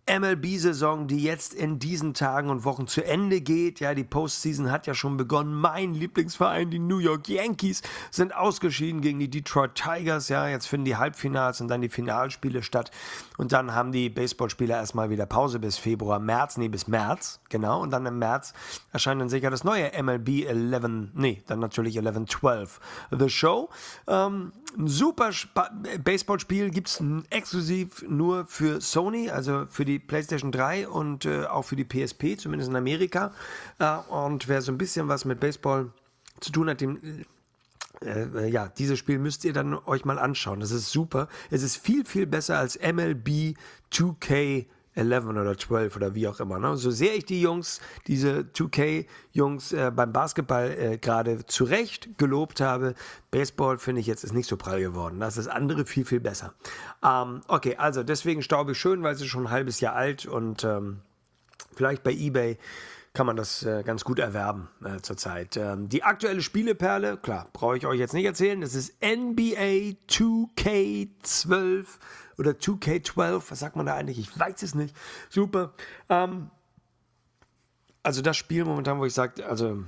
M L B-Saison, die jetzt in diesen Tagen und Wochen zu Ende geht. Ja, die Postseason hat ja schon begonnen. Mein Lieblingsverein, die New York Yankees, sind ausgeschieden gegen die Detroit Tigers. Ja, jetzt finden die Halbfinals und dann die Finalspiele statt. Und dann haben die Baseballspieler erstmal wieder Pause bis Februar, März, nee, bis März, genau. Und dann im März erscheint dann sicher das neue M L B elf, nee, dann natürlich elf zwölf. The Show. Ähm, ein super Sp- Baseballspiel gibt es exklusiv nur für Sony, also für die PlayStation drei und äh, auch für die P S P, zumindest in Amerika. Äh, und wer so ein bisschen was mit Baseball zu tun hat, dem, äh, ja, dieses Spiel müsst ihr dann euch mal anschauen. Das ist super. Es ist viel, viel besser als M L B zwei K elf oder zwölf oder wie auch immer. Ne? So sehr ich die Jungs, diese zwei K-Jungs äh, beim Basketball äh, gerade zu Recht gelobt habe, Baseball finde ich jetzt ist nicht so prall geworden. Das ist das andere viel, viel besser. Ähm, okay, also deswegen Staub ich schön, weil es ist schon ein halbes Jahr alt und ähm, vielleicht bei eBay kann man das äh, ganz gut erwerben äh, zurzeit. Ähm, die aktuelle Spieleperle, klar, brauche ich euch jetzt nicht erzählen, das ist N B A zwei K zwölf oder zwei K zwölf, was sagt man da eigentlich? Ich weiß es nicht. Super. Ähm, also das Spiel momentan, wo ich sage, also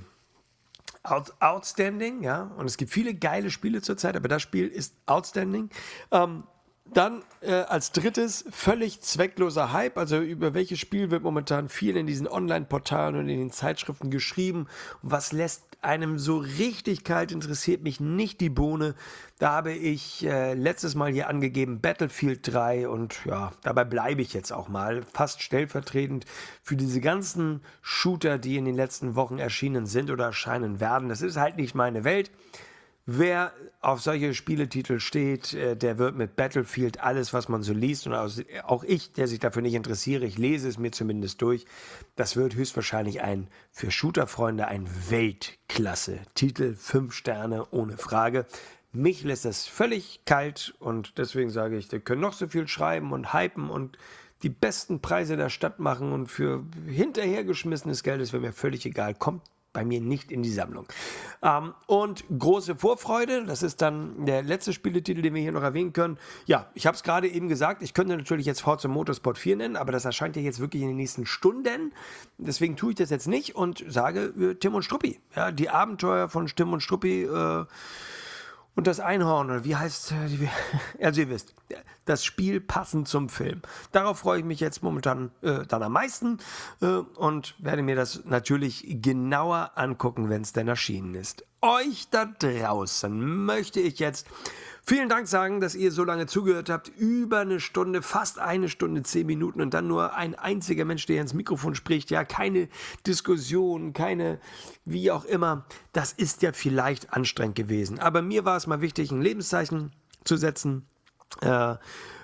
out, outstanding, ja, und es gibt viele geile Spiele zurzeit, aber das Spiel ist outstanding. Ähm, Dann äh, als drittes völlig zweckloser Hype. Also über welches Spiel wird momentan viel in diesen Online-Portalen und in den Zeitschriften geschrieben. Und was lässt einem so richtig kalt, interessiert mich nicht die Bohne. Da habe ich äh, letztes Mal hier angegeben Battlefield drei und ja, dabei bleibe ich jetzt auch mal fast stellvertretend für diese ganzen Shooter, die in den letzten Wochen erschienen sind oder erscheinen werden. Das ist halt nicht meine Welt. Wer auf solche Spieletitel steht, der wird mit Battlefield alles, was man so liest, und auch ich, der sich dafür nicht interessiere, ich lese es mir zumindest durch, das wird höchstwahrscheinlich ein, für Shooter-Freunde, ein Weltklasse-Titel, fünf Sterne, ohne Frage. Mich lässt das völlig kalt und deswegen sage ich, wir können noch so viel schreiben und hypen und die besten Preise der Stadt machen und für hinterhergeschmissenes Geld, das wäre mir völlig egal, kommt bei mir nicht in die Sammlung. Ähm, und große Vorfreude, das ist dann der letzte Spieletitel, den wir hier noch erwähnen können. Ja, ich habe es gerade eben gesagt, ich könnte natürlich jetzt Forza Motorsport vier nennen, aber das erscheint ja jetzt wirklich in den nächsten Stunden. Deswegen tue ich das jetzt nicht und sage äh, Tim und Struppi. Ja, die Abenteuer von Tim und Struppi äh, und das Einhorn, oder wie heißt äh, die, also ihr wisst, das Spiel passend zum Film. Darauf freue ich mich jetzt momentan äh, dann am meisten äh, und werde mir das natürlich genauer angucken, wenn es denn erschienen ist. Euch da draußen möchte ich jetzt vielen Dank sagen, dass ihr so lange zugehört habt. Über eine Stunde, fast eine Stunde, zehn Minuten und dann nur ein einziger Mensch, der ins Mikrofon spricht. Ja, keine Diskussion, keine wie auch immer. Das ist ja vielleicht anstrengend gewesen. Aber mir war es mal wichtig, ein Lebenszeichen zu setzen. Äh,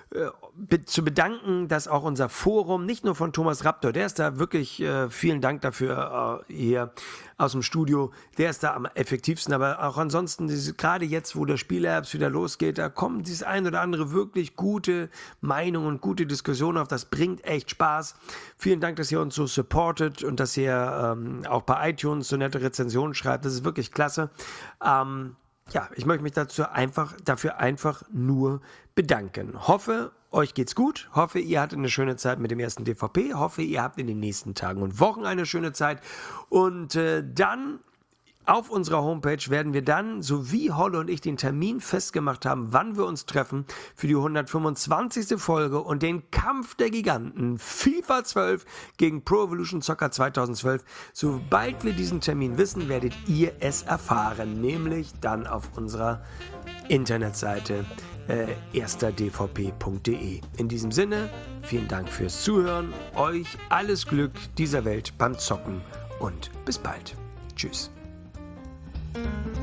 Be- zu bedanken, dass auch unser Forum, nicht nur von Thomas Raptor, der ist da wirklich, äh, vielen Dank dafür äh, hier aus dem Studio, der ist da am effektivsten, aber auch ansonsten, diese, gerade jetzt, wo der Spielherbst wieder losgeht, da kommen dieses ein oder andere wirklich gute Meinung und gute Diskussionen auf, das bringt echt Spaß. Vielen Dank, dass ihr uns so supportet und dass ihr ähm, auch bei iTunes so nette Rezensionen schreibt, das ist wirklich klasse. Ähm, Ja, ich möchte mich dazu einfach, dafür einfach nur bedanken. Hoffe, euch geht's gut. Hoffe, ihr hattet eine schöne Zeit mit dem ersten D V P. Hoffe, ihr habt in den nächsten Tagen und Wochen eine schöne Zeit. Und äh, dann auf unserer Homepage werden wir dann, so wie Holle und ich den Termin festgemacht haben, wann wir uns treffen für die hundertfünfundzwanzigste Folge und den Kampf der Giganten FIFA zwölf gegen Pro Evolution Soccer zweitausendzwölf. Sobald wir diesen Termin wissen, werdet ihr es erfahren, nämlich dann auf unserer Internetseite äh, erster d v p punkt d e. In diesem Sinne, vielen Dank fürs Zuhören, euch alles Glück dieser Welt beim Zocken und bis bald. Tschüss. Thank you.